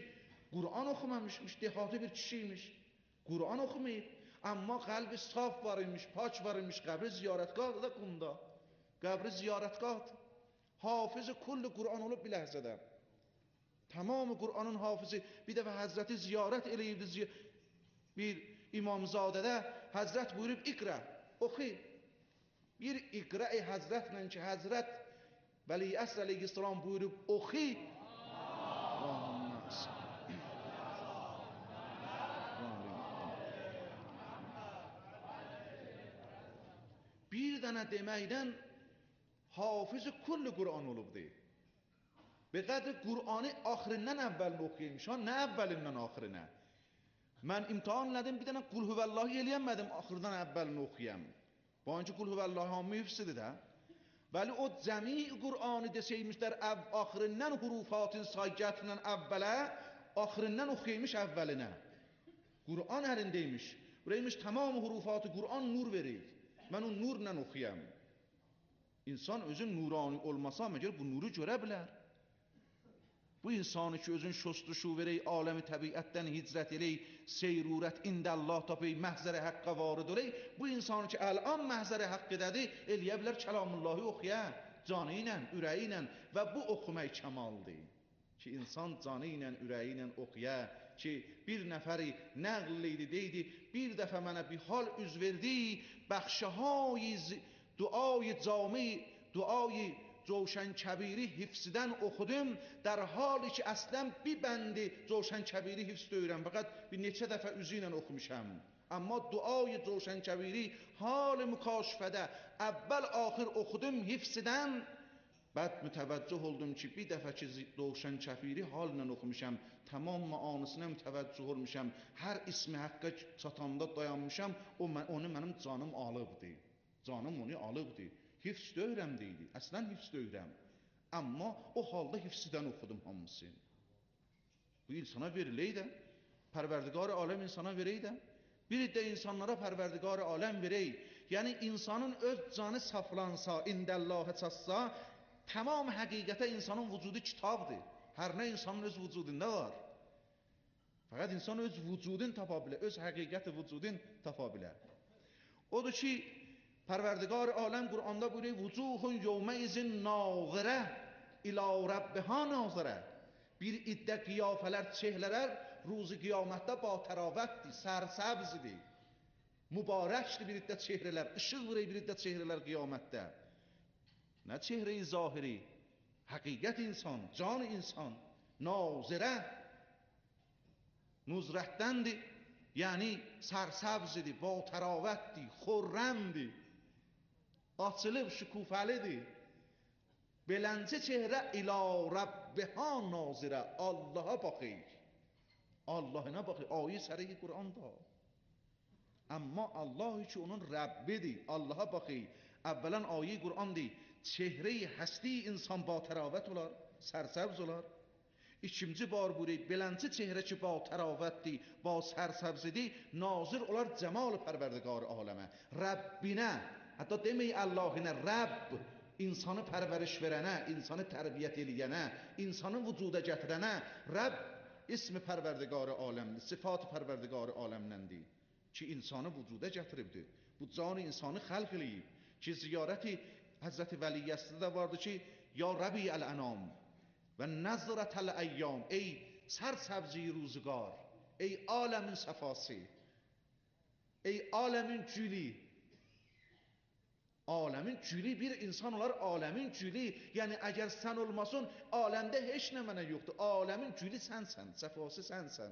S11: Qur'an oxumamışmış, dehatı bir kişiymiş. Qur'an oxumayıb. Amma qəlbi saf var imiş, paç var imiş, qəbri ziyarətgahdır da Qumda. Qəbri ziyarətgahdır. Hafız kulli Qur'an olub bir ləhzədə. Tamamı Qur'anın hafızı. Bir dəfə Həzrəti ziyarət eləyibdi. Ziy bir İmamzadədə Həzrət buyurub, iqra, oxu. Bir iqra-i Həzrətlə ki, Həzrət Vəli Əsr əleyhissalam buyurub, oxu. Bir dənə deməkdən hafız-ı kulli Qur'an olubdur. Be qədri Qur'anı axirindən əvvəlini oxuyaymış, ha, nə əvvəlindən axirinə. Mən imtihan elədim, bir dənə Qul Huvəllahi eləyəmədim, axırdan əvvəlini oxuyam. Bu anki Qul Huvəllahi hamı hifsidir də. Vəli o cəmi Qur'anı desəymişlər, axirindən hurufatın sayqətlə əvvələ, axirindən oxuyaymış əvvəlinə. Qur'an ərindəymiş. Buraymış tamam hurufatı Qur'an nur verir. Mən o nurla oxuyam. İnsan özün nurani olmasa məgər bu nuru görə bilər. Bu insanı ki özün şostuşu verey, aləmi təbiətdən hicrət eley, seyrurət indəllah tapey, məhzəri həqqə varid oley, bu insanı ki əlan məhzəri həqqədədir, eləyə bilər kəlamullahi oxuya, canı ilə, ürəyi ilə və bu oxumək kəmaldır. Ki insan canı ilə, ürəyi ilə oxuya, ki bir nəfəri nəql eydi, deydi, bir dəfə mənə bir hal üz verdi, bəxşəhay duayı cami, duayı Coşan Kəbiri hifzidən oxudum, در حالی ki əslən bir bəndi Coşan Kəbiri hifz döyürəm, fəqət bir neçə dəfə üzü ilə oxumuşam. Amma duayı Coşan Kəbiri hal mükaşfədə əvvəl axır oxudum hifzidən, bəd mütəvəccüh oldum ki bir dəfə ki Coşan Kəbiri hallə oxumuşam, tamam məanısına mütəvəccüh olmuşam, hər ismi həqqə çatanda dayanmışam, o, onu mənim canım alıbdır, canım onu alıbdır. Hifz döyürəm deyildi, əslən hifz döyürəm. Amma o halda hifzidən oxudum hamısını. Bu insana veriley də, pərverdigar aləm insana verey də, bir də insanlara pərverdigar aləm verey. Yəni insanın öz canı saflansa, indəllahə çatsa, tamam həqiqətə insanın vücudu kitabdır. Hər nə insanın öz vücudunda var. Fəqət insan öz vücudun tapa bilər, öz həqiqəti vücudun tapa bilər. Odur ki, Pərverdigar aləm Qur'anda buyuruyor, vucuhun yevmeizin nazire ila rabbiha nazire. Bir iddə qiyafələr, çehlələr ruzu qiyamətdə ba təravətdir, sərsəbzidir. Mübarəkdir bir iddə çehlələr, ışıq vurur bir iddə çehlələr qiyamətdə. Nə çehre-i zahiri, həqiqət insan, can insan, nazire, nuzrətdəndir, yəni sərsəbzidir, ba təravətdir, xurrəmdir. Açılıb şükufəlidir. Beləncə çehrə ilə Rabbiha nazirə, Allaha baxır. Allahına baxır. Ayə səri Qur'anda. Amma Allah ki onun Rəbbidir. Allaha baxır. Əvvələn ayə Qur'andır. Çehre-i həsti insan ba təravət olar, sərsəbz olar. İkinci bar buyuruyor, beləncə çehrə ki ba təravətdir, ba sərsəbzidir, nazir olar cəmal pərverdigar aləmə. Rəbbinə, hətta demək Allahına Rəbb, insanı pərvəriş verənə, insanı tərbiyyət eləyənə, insanı vücuda gətirənə, Rəbb ismi pərverdigar aləmdir, sıfat pərverdigar aləmləndir ki insanı vücuda gətiribdir. Bu canı insanı xəlq eləyib ki ziyarəti Həzrəti Vəliyyəsində də vardı ki ya Rəbi əl-ənam və nəzrətəl əyyam, ey sərsəbzi ruzuqar, ey aləmin səfası, ey aləmin gülü. Aləmin gülü bir insan olar, aləmin gülü. Yəni əgər sən olmasın, aləmdə heç nə mənə yoxdur. Aləmin gülü sənsən, səfası sənsən.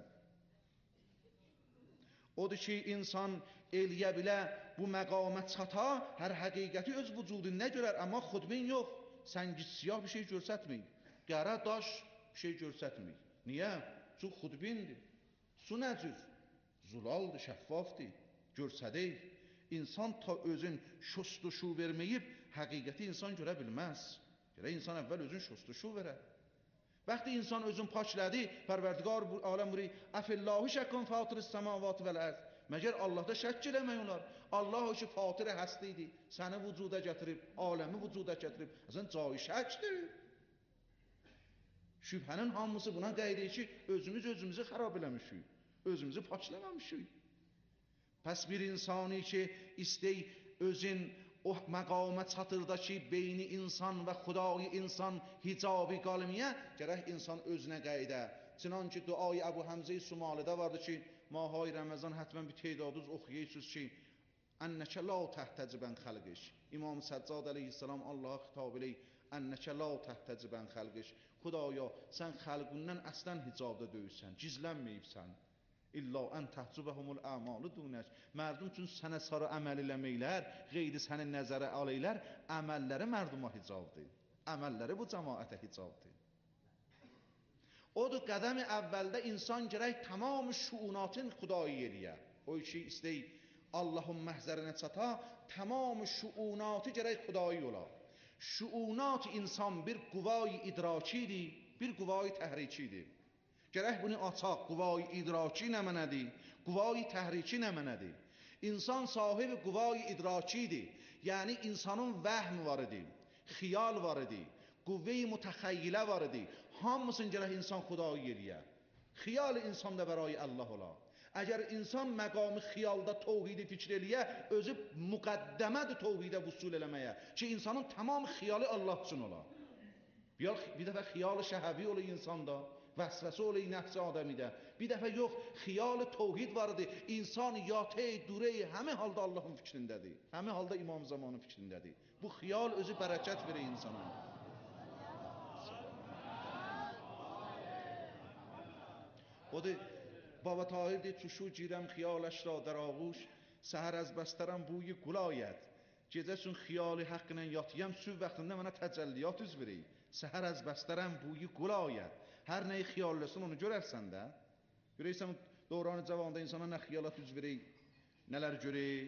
S11: Odur ki insan eləyə bilə bu məqamə çata, hər həqiqəti öz vücudunda görər, amma xudbin yox. Səngis siyah bir şey görsətməyib. Qara daş bir şey görsətməyib. Niyə? Çünki xudbindir. Su nə cür? Zulaldır, şəffafdır, görsədək. İnsan ta özün şostuşu verməyib, həqiqəti insan görə bilməz. Görə insan əvvəl özün şostuşu verər. Bəxti insan özün paklədi, pərverdigar aləm buyuruyor, əfillahu şəkkun fatiris səmavat vəl-ərz. Məgər Allahda şəkk eləmək olar. Allah o ki fatiri həstidir, səni vücuda gətirib, aləmi vücuda gətirib. Əzən cayı şəkdir. Şübhənin hamısı buna qeyd edir ki, özümüz özümüzü xarab eləmişik, özümüzü paçlamamışıq. Pəs bir insani ki, istey özün o məqama çatırda ki, beyni insan və xudayı insan hicabi qalmiyə, gərək insan özünə qayda. Çınan ki, duayı Əbu Həmzə-i Sumalidə vardı ki, mahay Ramazan həttəmən bir teydadız oxuyaysınız ki, ənnəkə la təhtəcibən xəlqiş. İmam Səccad əleyhissalam Allaha xitab eləyir, ənnəkə la təhtəcibən xəlqiş. Xudaya, sən xəlqündən əslən hicabda döyürsən, gizlənməyibsən. İlla ən təhcübəhumul əmalı dunək. Mərdum üçün sənə sarı əməl eləməklər, qeyri sənin nəzərə aləylər, əməlləri mərduma hicabdır. Əməlləri bu cəmaətə hicabdır. Odur qədəmi əvvəldə insan gərək tamam şuunatın xudayı eləyə. O ki, istey Allahın məhzərinə çata, tamam şuunatı gərək xudayı ola. Şuunat insan bir quvayı idrakidir, bir quvayı təhrikidir. Gərək bunu açaq, quvayı idraki nə mənədir, quvayı təhriki nə mənədir. İnsan sahibi quvayı idrakidir, yəni insanın vəhm var idi, xiyal var idi, quvve-i mütəxəyyilə var idi. Hamısını gərək insan xudayı eləyə. Xiyal insan da bərayi Allah ola. Əgər insan məqamı xiyalda təvhidi fikr eləyə, özü müqəddəmədir təvhidə vüsul eləməyə ki, insanın tamam xiyalı Allah üçün ola. Bir dəfə xiyalı şəhəvi ola insanda, vəsvəsə ola nəfsi adəmidə. Bir dəfə yox, xiyalı təvhid vardır. İnsan yatey, durey, həmi halda Allahın fikrindədir. Həmi halda İmam Zamanın fikrindədir. Bu xiyal özü bərəkət verir insana. Odur, Baba Tahir deyir, çuşu girəm xiyalش را در آغوش səhər az bəstərəm buyu qul ayət. Gecəsün xiyali haqqla yatıyam, süb vaxtında mənə təcəlliyyat üz verir. Səhər az bəstərəm buyu qul ayət. Hər nəyi xiyalləsin onu görərsən də. Görəysən dövranı cavanda insana nə xiyalat üz verir, nələr görür.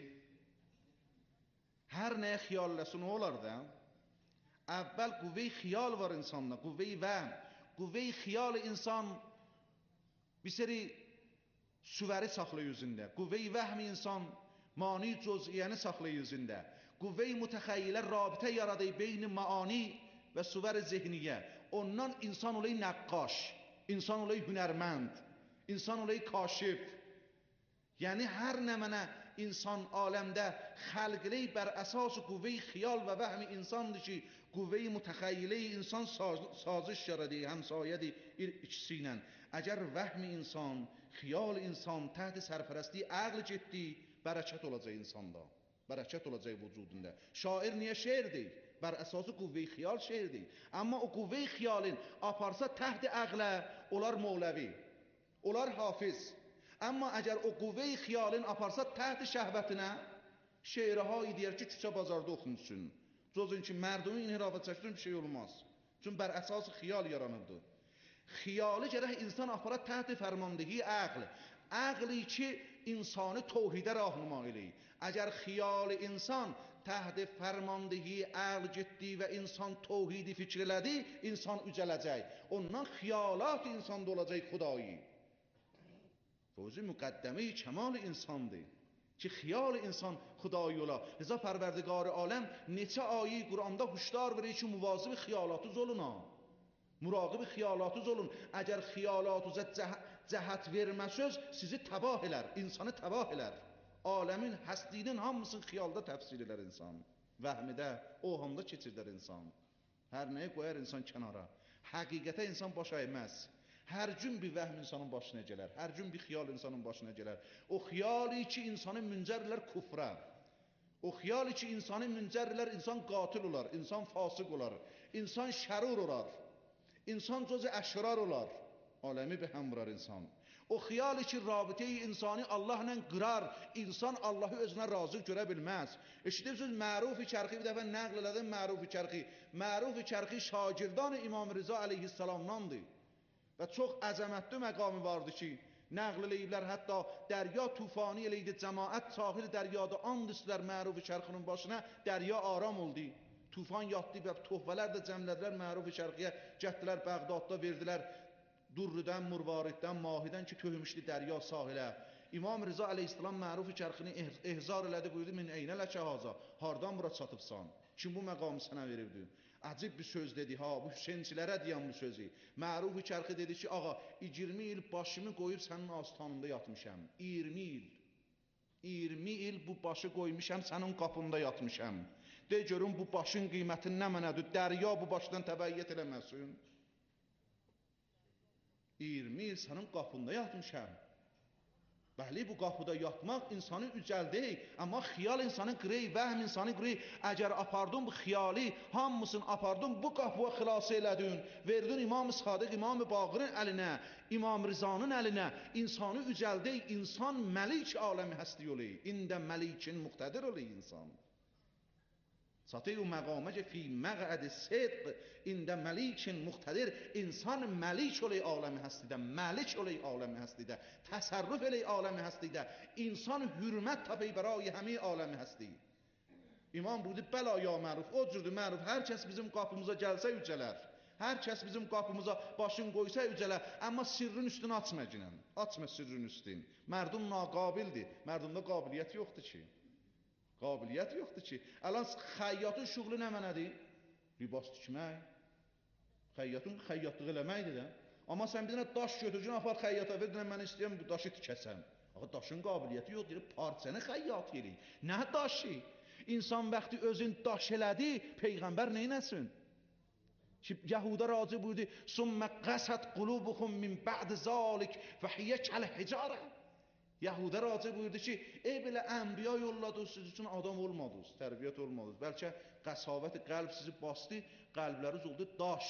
S11: Hər nəyə xiyalləsin o olar da. Əvvəl quvve-i xiyal var insanda, quvve-i vəhm. Quvve-i xiyal insan bir seri süvəri saxlayır üzündə. Quvve-i vəhm insan mani cüz'iyyəni saxlayır üzündə. Quvve-i mütəxəyyilə rabitə yaradır beyni maani və süvər-i zihniyə. Ondan insan olayı nəqqaş, insan olayı hünərmənd, insan olayı kaşif. Yəni hər nə mənə insan aləmdə xəlqiləy bər əsas quvve-i xiyal və vəhmi insandır ki, quvve-i mütəxəyyiləy insan sazış yaradır, həmsayədir ikisi ilə. Əgər vəhmi insan, xiyal insan təhti sərpərəstliyi əql getdi, bərəkət olacaq insanda, bərəkət olacaq vücudunda. Şair niyə şeirdir? Bər əsası quvve-i xiyal şeirdir. Amma o quvve-i xiyalin aparsa təhti əqlə, onlar Mevləvi, onlar Hafiz. Amma əgər o quvve-i xiyalin aparsa təhti şəhvətinə, şeirəhayı deyər ki, küçə bazarda oxunsun. Cozun ki, mərdumun inhirafa çəksin bir şey olmaz. Çünki bər əsası xiyal yaranıbdır. Xiyalı gərək insan apara təhti fərmandihi əql. Əqli ki, insanı təvhidə rahnuma eləyir. Əgər xiyali insan təhti fərmandihi əql getdi və insan təvhidi fikr elədi, insan ücələcək. Ondan xiyalat insanda olacaq xudayı. Fövzi müqəddəmi-i kəmal insandır ki, xiyal insan xudayı ola. Rıza pərverdigar-ı aləm neçə ayi Quranda huşdar verir ki, muvazib xiyalatız olun ha. Muraqib xiyalatız olun. Əgər xiyalatınıza cəhət verməsöz, sizi təbah elər, insanı təbah elər. Aləmin həslinin hamısını xiyalda təfsir elər insan. Vəhmidə, ohamda keçirdər insan. Hər nəyə qoyar insan kənara. Həqiqətə insan baş əyməz. Hər gün bir vəhm insanın başına gələr, hər gün bir xiyal insanın başına gələr. O xiyali ki, insanı müncərlər kufra. O xiyali ki, insanı müncərlər, insan qatil olar, insan fasıq olar, insan şərur olar. İnsan cözü əşrar olar, aləmi bir həm vurar insan. O xiyali ki, rabitəyi insani Allahla qırar, insan Allahı özünə razı görə bilməz. Eşidirsiniz, Məruf-i Kərxi bir dəfə nəql elədim, Məruf-i Kərxi. Məruf-i Kərxi şagirdan İmam Rıza əleyhissalamdandır. Və çox əzəmətli məqamı vardı ki, nəql eləyiblər, hətta dərya tufani eləydi, cəmaət sahil dəryada and istilər Məruf-i Kərxinin başına, dərya aram oldu. Tufan yatdı və tohvələr də cəmlədilər Məruf-i Kərxiyə, gətdilər Bəğdadda verdilər Durrüdən, Murvariddən, Mahidən ki, töhmüşdü dərya sahilə. İmam Rıza əleyhissalam Məruf-i Kərxini ehzar elədi, buyurdu, min eynə ləkə haza, hardan bura çatıbsan? Kim bu məqamı sənə veribdi? Acib bir söz dedi ha, bu Hüseynçilərə deyən bu sözü. Məruf Çərxi dedi ki, ağa, iyirmi il başımı qoyub sənin astanında yatmışam. iyirmi il. iyirmi il bu başı qoymuşam, sənin qapında yatmışam. De görüm bu başın qiyməti nə mənədir? Dərya bu başdan təbəyyət eləməsin. iyirmi il sənin qapında yatmışam. Bəli, bu qapıda yatmaq insanı ücəldir, amma xiyal insanı qırey, vəhm insanı qırey. Əgər apardın bu xiyali, hamısını apardın, bu qapıya xilas elədin, verdin İmam-ı Sadiq, İmam-ı Baqirin əlinə, İmam Rizanın əlinə, insanı ücəldir, insan məlik aləmi həsti olayı, ində məlikin muqtədir olayı insan. Satıyı məqaməcə fi məqəd-i sidq, ində məlikin muqtədir, insan məlik olayı aləmi həstidə, məlik olayı aləmi həstidə, təsərrüf olayı aləmi həstidə, insan hürmət təbəy bərayi həmi aləmi həsti. İmam buyurdu, bəla ya məruf, o cürdür məruf, hər kəs bizim qapımıza gəlsə yücələr, hər kəs bizim qapımıza başın qoysa yücələr, amma sirrin üstünü açma ginən, açma sirrin üstün. Mərdum naqabildir, mərdumda qabiliyyət yoxdur ki. Qabiliyyət yoxdur ki. Əlan xəyyatın şuğlu nə mənədir? Libas tikmək. Xəyyatın xəyyatlıq eləməkdir də. Amma sən bir dənə daş götürcün, apar xəyyata ver, dinə mən istəyəm bu daşı tikəsəm. Ağa daşın qabiliyyəti yox, deyir, parçanı xəyyat yeri. Nə daşı? İnsan vaxtı özün daş elədi, Peyğəmbər neynəsin? Ki, Yahuda razı buyurdu, Sümmə qəsət qulubuhum min bə'd zalik və hiyə kəl hicarə. Yahuda razı buyurdu ki, ey belə ənbiya yolladınız, siz üçün adam olmadınız, tərbiyyət olmadınız. Bəlkə qəsavət-i qəlb sizi bastı, qəlbləriniz oldu daş.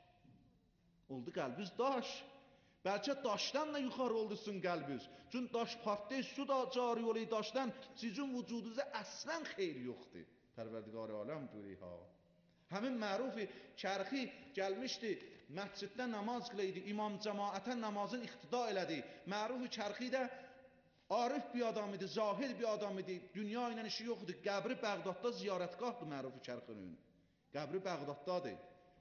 S11: Oldu qəlbiniz daş. Bəlkə daşdan da yuxarı oldusun qəlbiniz. Çünki daş partlayır, su da cari olayı daşdan, sizin vücudunuza əslən xeyr yoxdur. Pərverdigar-ı aləm buyuruyor ha. Həmin Mərufi Çərxi gəlmişdi, məsciddə namaz qılıydı, imam cəmaətə namazın iqtida elədi. Mərufi Çərxi də arif bir adam idi, zahid bir adam idi, dünya ilə işi yoxdur. Qəbri Bəğdadda ziyarətgahdır Mərufi Çərxinin. Qəbri Bəğdaddadır.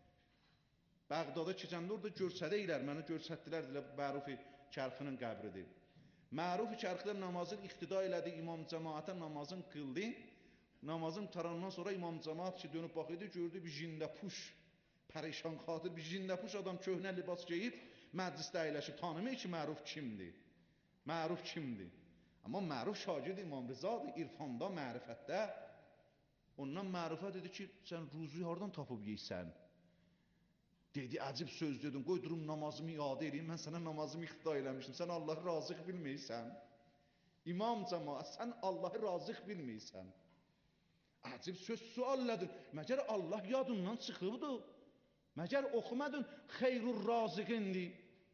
S11: Bəğdada keçəndə orada görsədəylər, mənə görsətdilər, Mərufi Çərxinin qəbridir. Mərufi Çərxilər namazın iqtida elədi, imam cəmaətə namazın qıldı. Namazın tarandan sonra imam cəmaət ki, dönüb baxıydı, gördü bir jindəpuş, pərişan xatır, bir jindəpuş adam köhnə libas geyib, məclisdə əyləşib, tanımıyor ki, Məruf kimdir? Məruf kimdir? Amma Məruf şagird İmam Rızadır, irfanda, mərifətdə. Ondan Mərufə dedi ki, sən ruzuyu hardan tapıb yeysən? Dedi, əcib söz dedin, qoy durum namazımı iade edeyim, mən sənə namazımı iqtida eləmişdim, sən Allahı razıq bilməysən. İmam cəmaət, sən Allahı razıq bilməysən. Əcib söz suallədir, məgər Allah yadından çıxıbdır? Məgər oxumadın xeyrur razıqindir?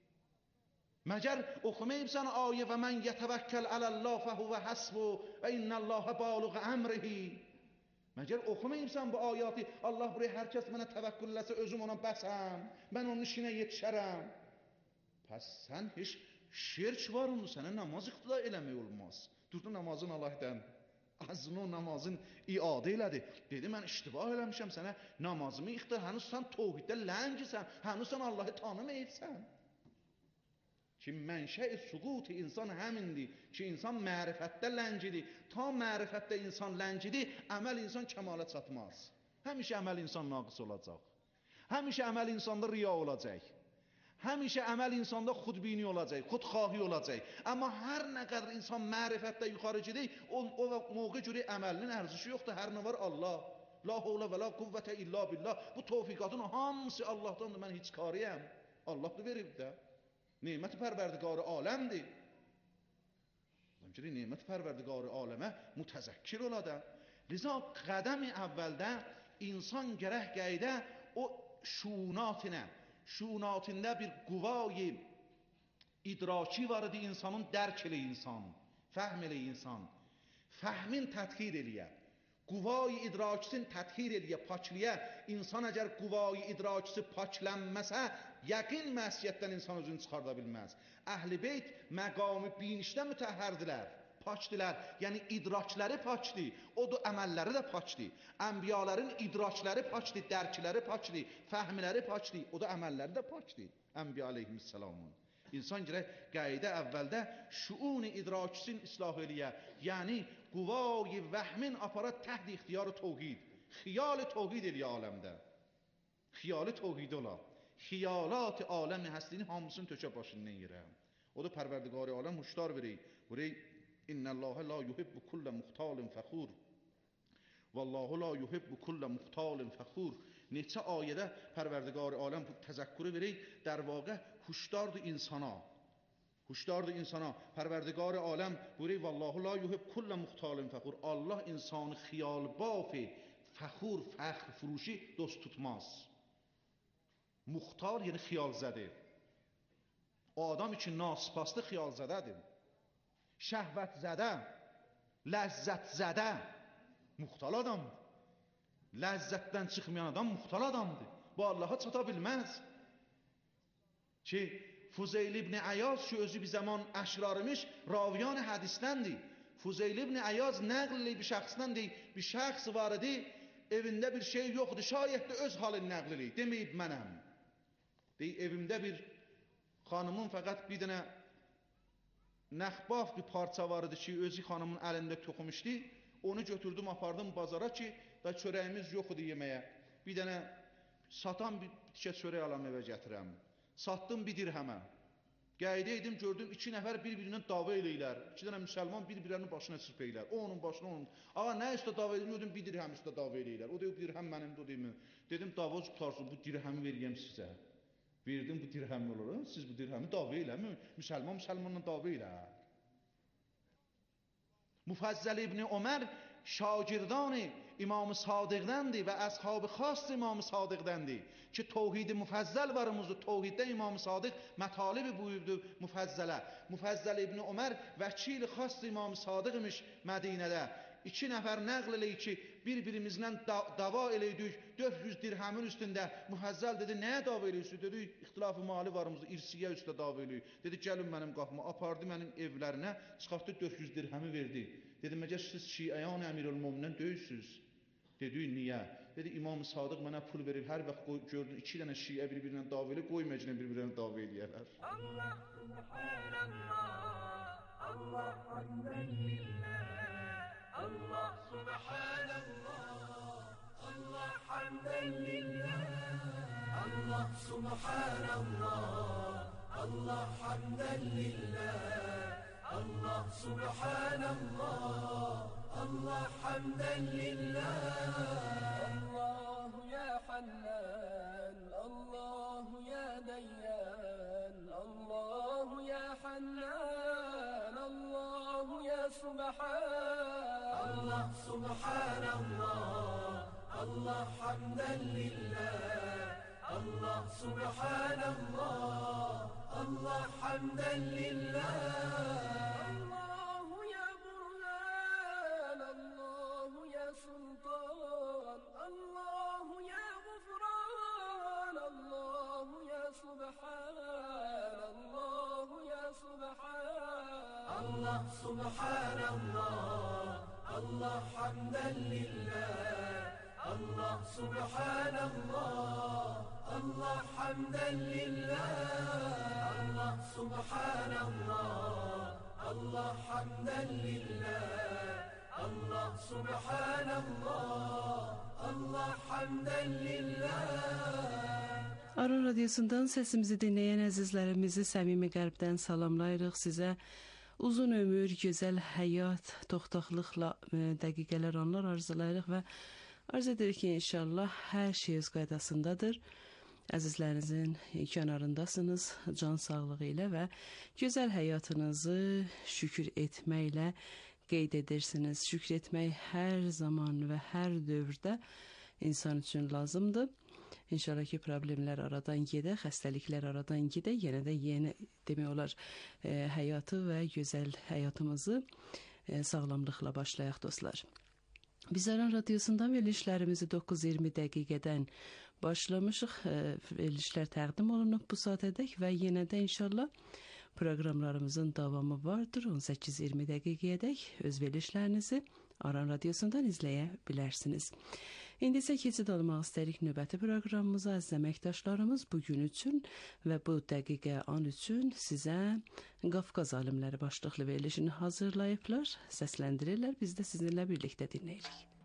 S11: Məgər oxumayıbsan ayə və mən yətəvəkkəl ələllah fəhuvə həsbu və innəllahə baluğ əmrihi. Məgər oxumayıbsan bu ayatı, Allah buraya hər kəs mənə təvəkkülləsə özüm ona bəsəm, mən onun işinə yetişərəm. Pəs sən heç şirk var onu, sənə namaz iqtida eləmək olmaz. Durdu namazın Allah'dən, azını o namazın iadə elədi. Dedi, mən iştibah eləmişəm sənə namazımı iqtida, hənuz sən tohiddə ləngisən, hənuz sən Allahı tanımayıbsən. Ki mənşə-i suqut insan həmindir ki, insan mərifətdə ləngidir. Ta mərifətdə insan ləngidir, əməl insan kəmala çatmaz. Həmişə əməl insan naqis olacaq. Həmişə əməl insanda riya olacaq. Həmişə əməl insanda xudbini olacaq, xudxahi olacaq. Amma hər nə qədər insan mərifətdə yuxarı gedir, o, o mövqə görə əməlinin ərzişi yoxdur. Hər nə var Allah. La havlə və la quvvətə illa billah. Bu tövfiqatın hamısı Allahdandır, mən heç kariyəm. Allah da verib də. Nemət pərverdigarı aləmdir. Həmçinin nemət pərverdigarı aləmə mütəzəkkir oladı. Liza qədəmi əvvəldə insan gərək qayda o şuunatinə, şuunatində bir quvayı idraki var idi insanın, dərk elə insan, fəhm elə insan. Fəhmin tədxir eləyə. Quvayı idrakisin tədxir eləyə, pakliyə. İnsan əgər quvayı idrakisi paklənməsə, yəqin məsiyyətdən insan özünü çıxarda bilməz. Əhl-i beyt məqamı binişdə mütəhhərdilər, pakdilər. Yəni idrakləri pakdir, o da əməlləri də pakdir. Ənbiyaların idrakləri pakdir, dərkləri pakdir, fəhmləri pakdir, o da əməlləri də pakdir. Ənbiya aleyhisselamın. İnsan girək qayda əvvəldə şuun-i idrakisin islah eləyə. Yəni quvayı vəhmin aparat təhd ixtiyarı toğid. Xiyal-i toğid eləyə aləmdə. Xiyali tevhid ola. Xiyalat aləm həslini hamısını tökə başından yerə. O da Pərverdigar aləm huşdar verir. Verir İnnəllahə la yuhibbu kullə muxtalin fəxur. Vallahu la yuhibbu kullə muxtalin fəxur. Neçə ayədə Pərverdigar aləm bu təzəkkürü verir. در واقع huşdardır insana. Huşdardır insana. Pərverdigar aləm buyuruyor vallahu la yuhib kullə muxtalin fəxur. Allah insanı xiyalbafi, fəxur, fəxr, furuşi dost tutmaz. Muxtar yəni xiyalzədə. O adam için nasipaslı xiyalzədədir. Şəhvətzədə, ləzzətzədə muxtal adamdır. Ləzzətdən çıxmayan adam muxtal adamdır. Bu Allaha çata bilməz. Ki Fuzeyl ibn Ayaz ki özü bir zaman əşrarımış raviyan hədisdəndir. Fuzeyl ibn Ayaz nəql bir şəxsdəndir. Bir şəxs var idi, evində bir şey yoxdur. Şayət də öz halını nəql edir. Deməyib mənəm. Deyir, evimdə bir xanımın fəqət bir dənə nəxbaf bir parça var idi ki, özü xanımın əlində toxumuşdu. Onu götürdüm, apardım bazara ki, da çörəyimiz yox idi yeməyə. Bir dənə satan bir tikə çörək alam evə gətirəm. Satdım bir dirhəmə. Gəydəydim, gördüm, iki nəfər bir-birindən dava eləyirlər. İki dənə müsəlman bir-birlərinin başına çırpeylər. O onun başına, onun. Ağa, nə üstə dava eləyir? Gördüm, bir dirhəm üstə dava eləyirlər. O deyib, dirhəm mənimdir, o deyib mən. Dedim, dava tutarsın, bu dirhəmi veriyəm sizə. Verdim, bu dirhəmi olur. Siz bu dirhəmi dava eləmir. Müsəlman müsəlmanla dava eləyir. Mufazzəl ibn Ömər şagirdani İmam-ı Sadiqdəndir və əshab-ı xas İmam-ı Sadiqdəndir ki, tevhid-i mufazzəl varımızdır. Tevhiddə İmam-ı Sadiq mətalibi buyurdu mufazzələ. Mufazzəl ibn Ömər vəkil xas İmam-ı Sadiq imiş Mədinədə. İki nəfər nəql eləyir ki, bir-birimizlə da dava eləydik dörd yüz dirhəmin üstündə. Mufazzəl dedi, nəyə dava eləyirsiniz? Dedi, ixtilaf-ı mali varımızdır, irsiyə üstə dava eləyir. Dedi, gəlin mənim qapıma, apardı mənim evlərinə, çıxartdı dörd yüz dirhəmi verdi. Dedi, məgər siz Şiəyan Əmirül-Möminin döyürsünüz? Dedi, niyə? Dedi, İmam-ı Sadiq mənə pul verir, hər vaxt gördün, iki dənə Şiə bir-birindən dava eləyir, qoy məcnə bir-birindən dava eləyərlər. Allah, Subhanallah, Allah, Hamdəlillah, Allah, Subhanallah, Allah, Hamdəlillah, Allah, Subhanallah, Allah, Hamdəlillah, Allah, Subhanallah, Allah, Hamdəlillah. Allahu ya Hannan, Allahu ya Dayyan, Allahu ya Hannan, Allahu ya Subhan. Allah, Subhanallah, Allah, Hamdəlillah, Allah, Subhanallah, Allah, Hamdəlillah. Allahu ya Burhan, Allahu ya Sultan, Allahu ya Gufran, Allahu ya Subhan, Allahu ya Subhan. Allah, Subhanallah, Allah, Hamdəlillah, Allah, Subhanallah, Allah, Hamdəlillah. Allah, Subhanallah, Allah, Hamdəlillah, Allah, Subhanallah, Allah, Hamdəlillah.
S4: Aran Radyosu'ndan səsimizi dinləyən əzizlərimizi səmimi qəlbdən salamlayırıq. Sizə uzun ömür, gözəl həyat, toxtaqlıqla dəqiqələr, anlar arzulayırıq və arz edirik ki, inşallah hər şey öz qaydasındadır. Əzizlərinizin kənarındasınız, can sağlığı ilə və gözəl həyatınızı şükür etməklə qeyd edirsiniz. Şükür etmək hər zaman və hər dövrdə insan üçün lazımdır. İnşallah ki, problemlər aradan gedə, xəstəliklər aradan gedə, yenə də yeni demək olar e, həyatı və gözəl həyatımızı e, sağlamlıqla başlayaq dostlar. Biz Aran Radyosu'ndan verilişlərimizi doqquz iyirmi dəqiqədən başlamışıq. Verilişlər təqdim olunub bu saatədək və yenə də inşallah proqramlarımızın davamı vardır. on səkkiz iyirmi dəqiqəyədək öz verilişlərinizi Aran Radyosu'ndan izləyə bilərsiniz. İndi isə keçid almaq istərik növbəti proqramımıza. Əziz əməkdaşlarımız bugün üçün və bu dəqiqə an üçün sizə Qafqaz alimləri başlıqlı verilişini hazırlayıblar, səsləndirirlər. Biz də sizinlə birlikdə dinləyirik.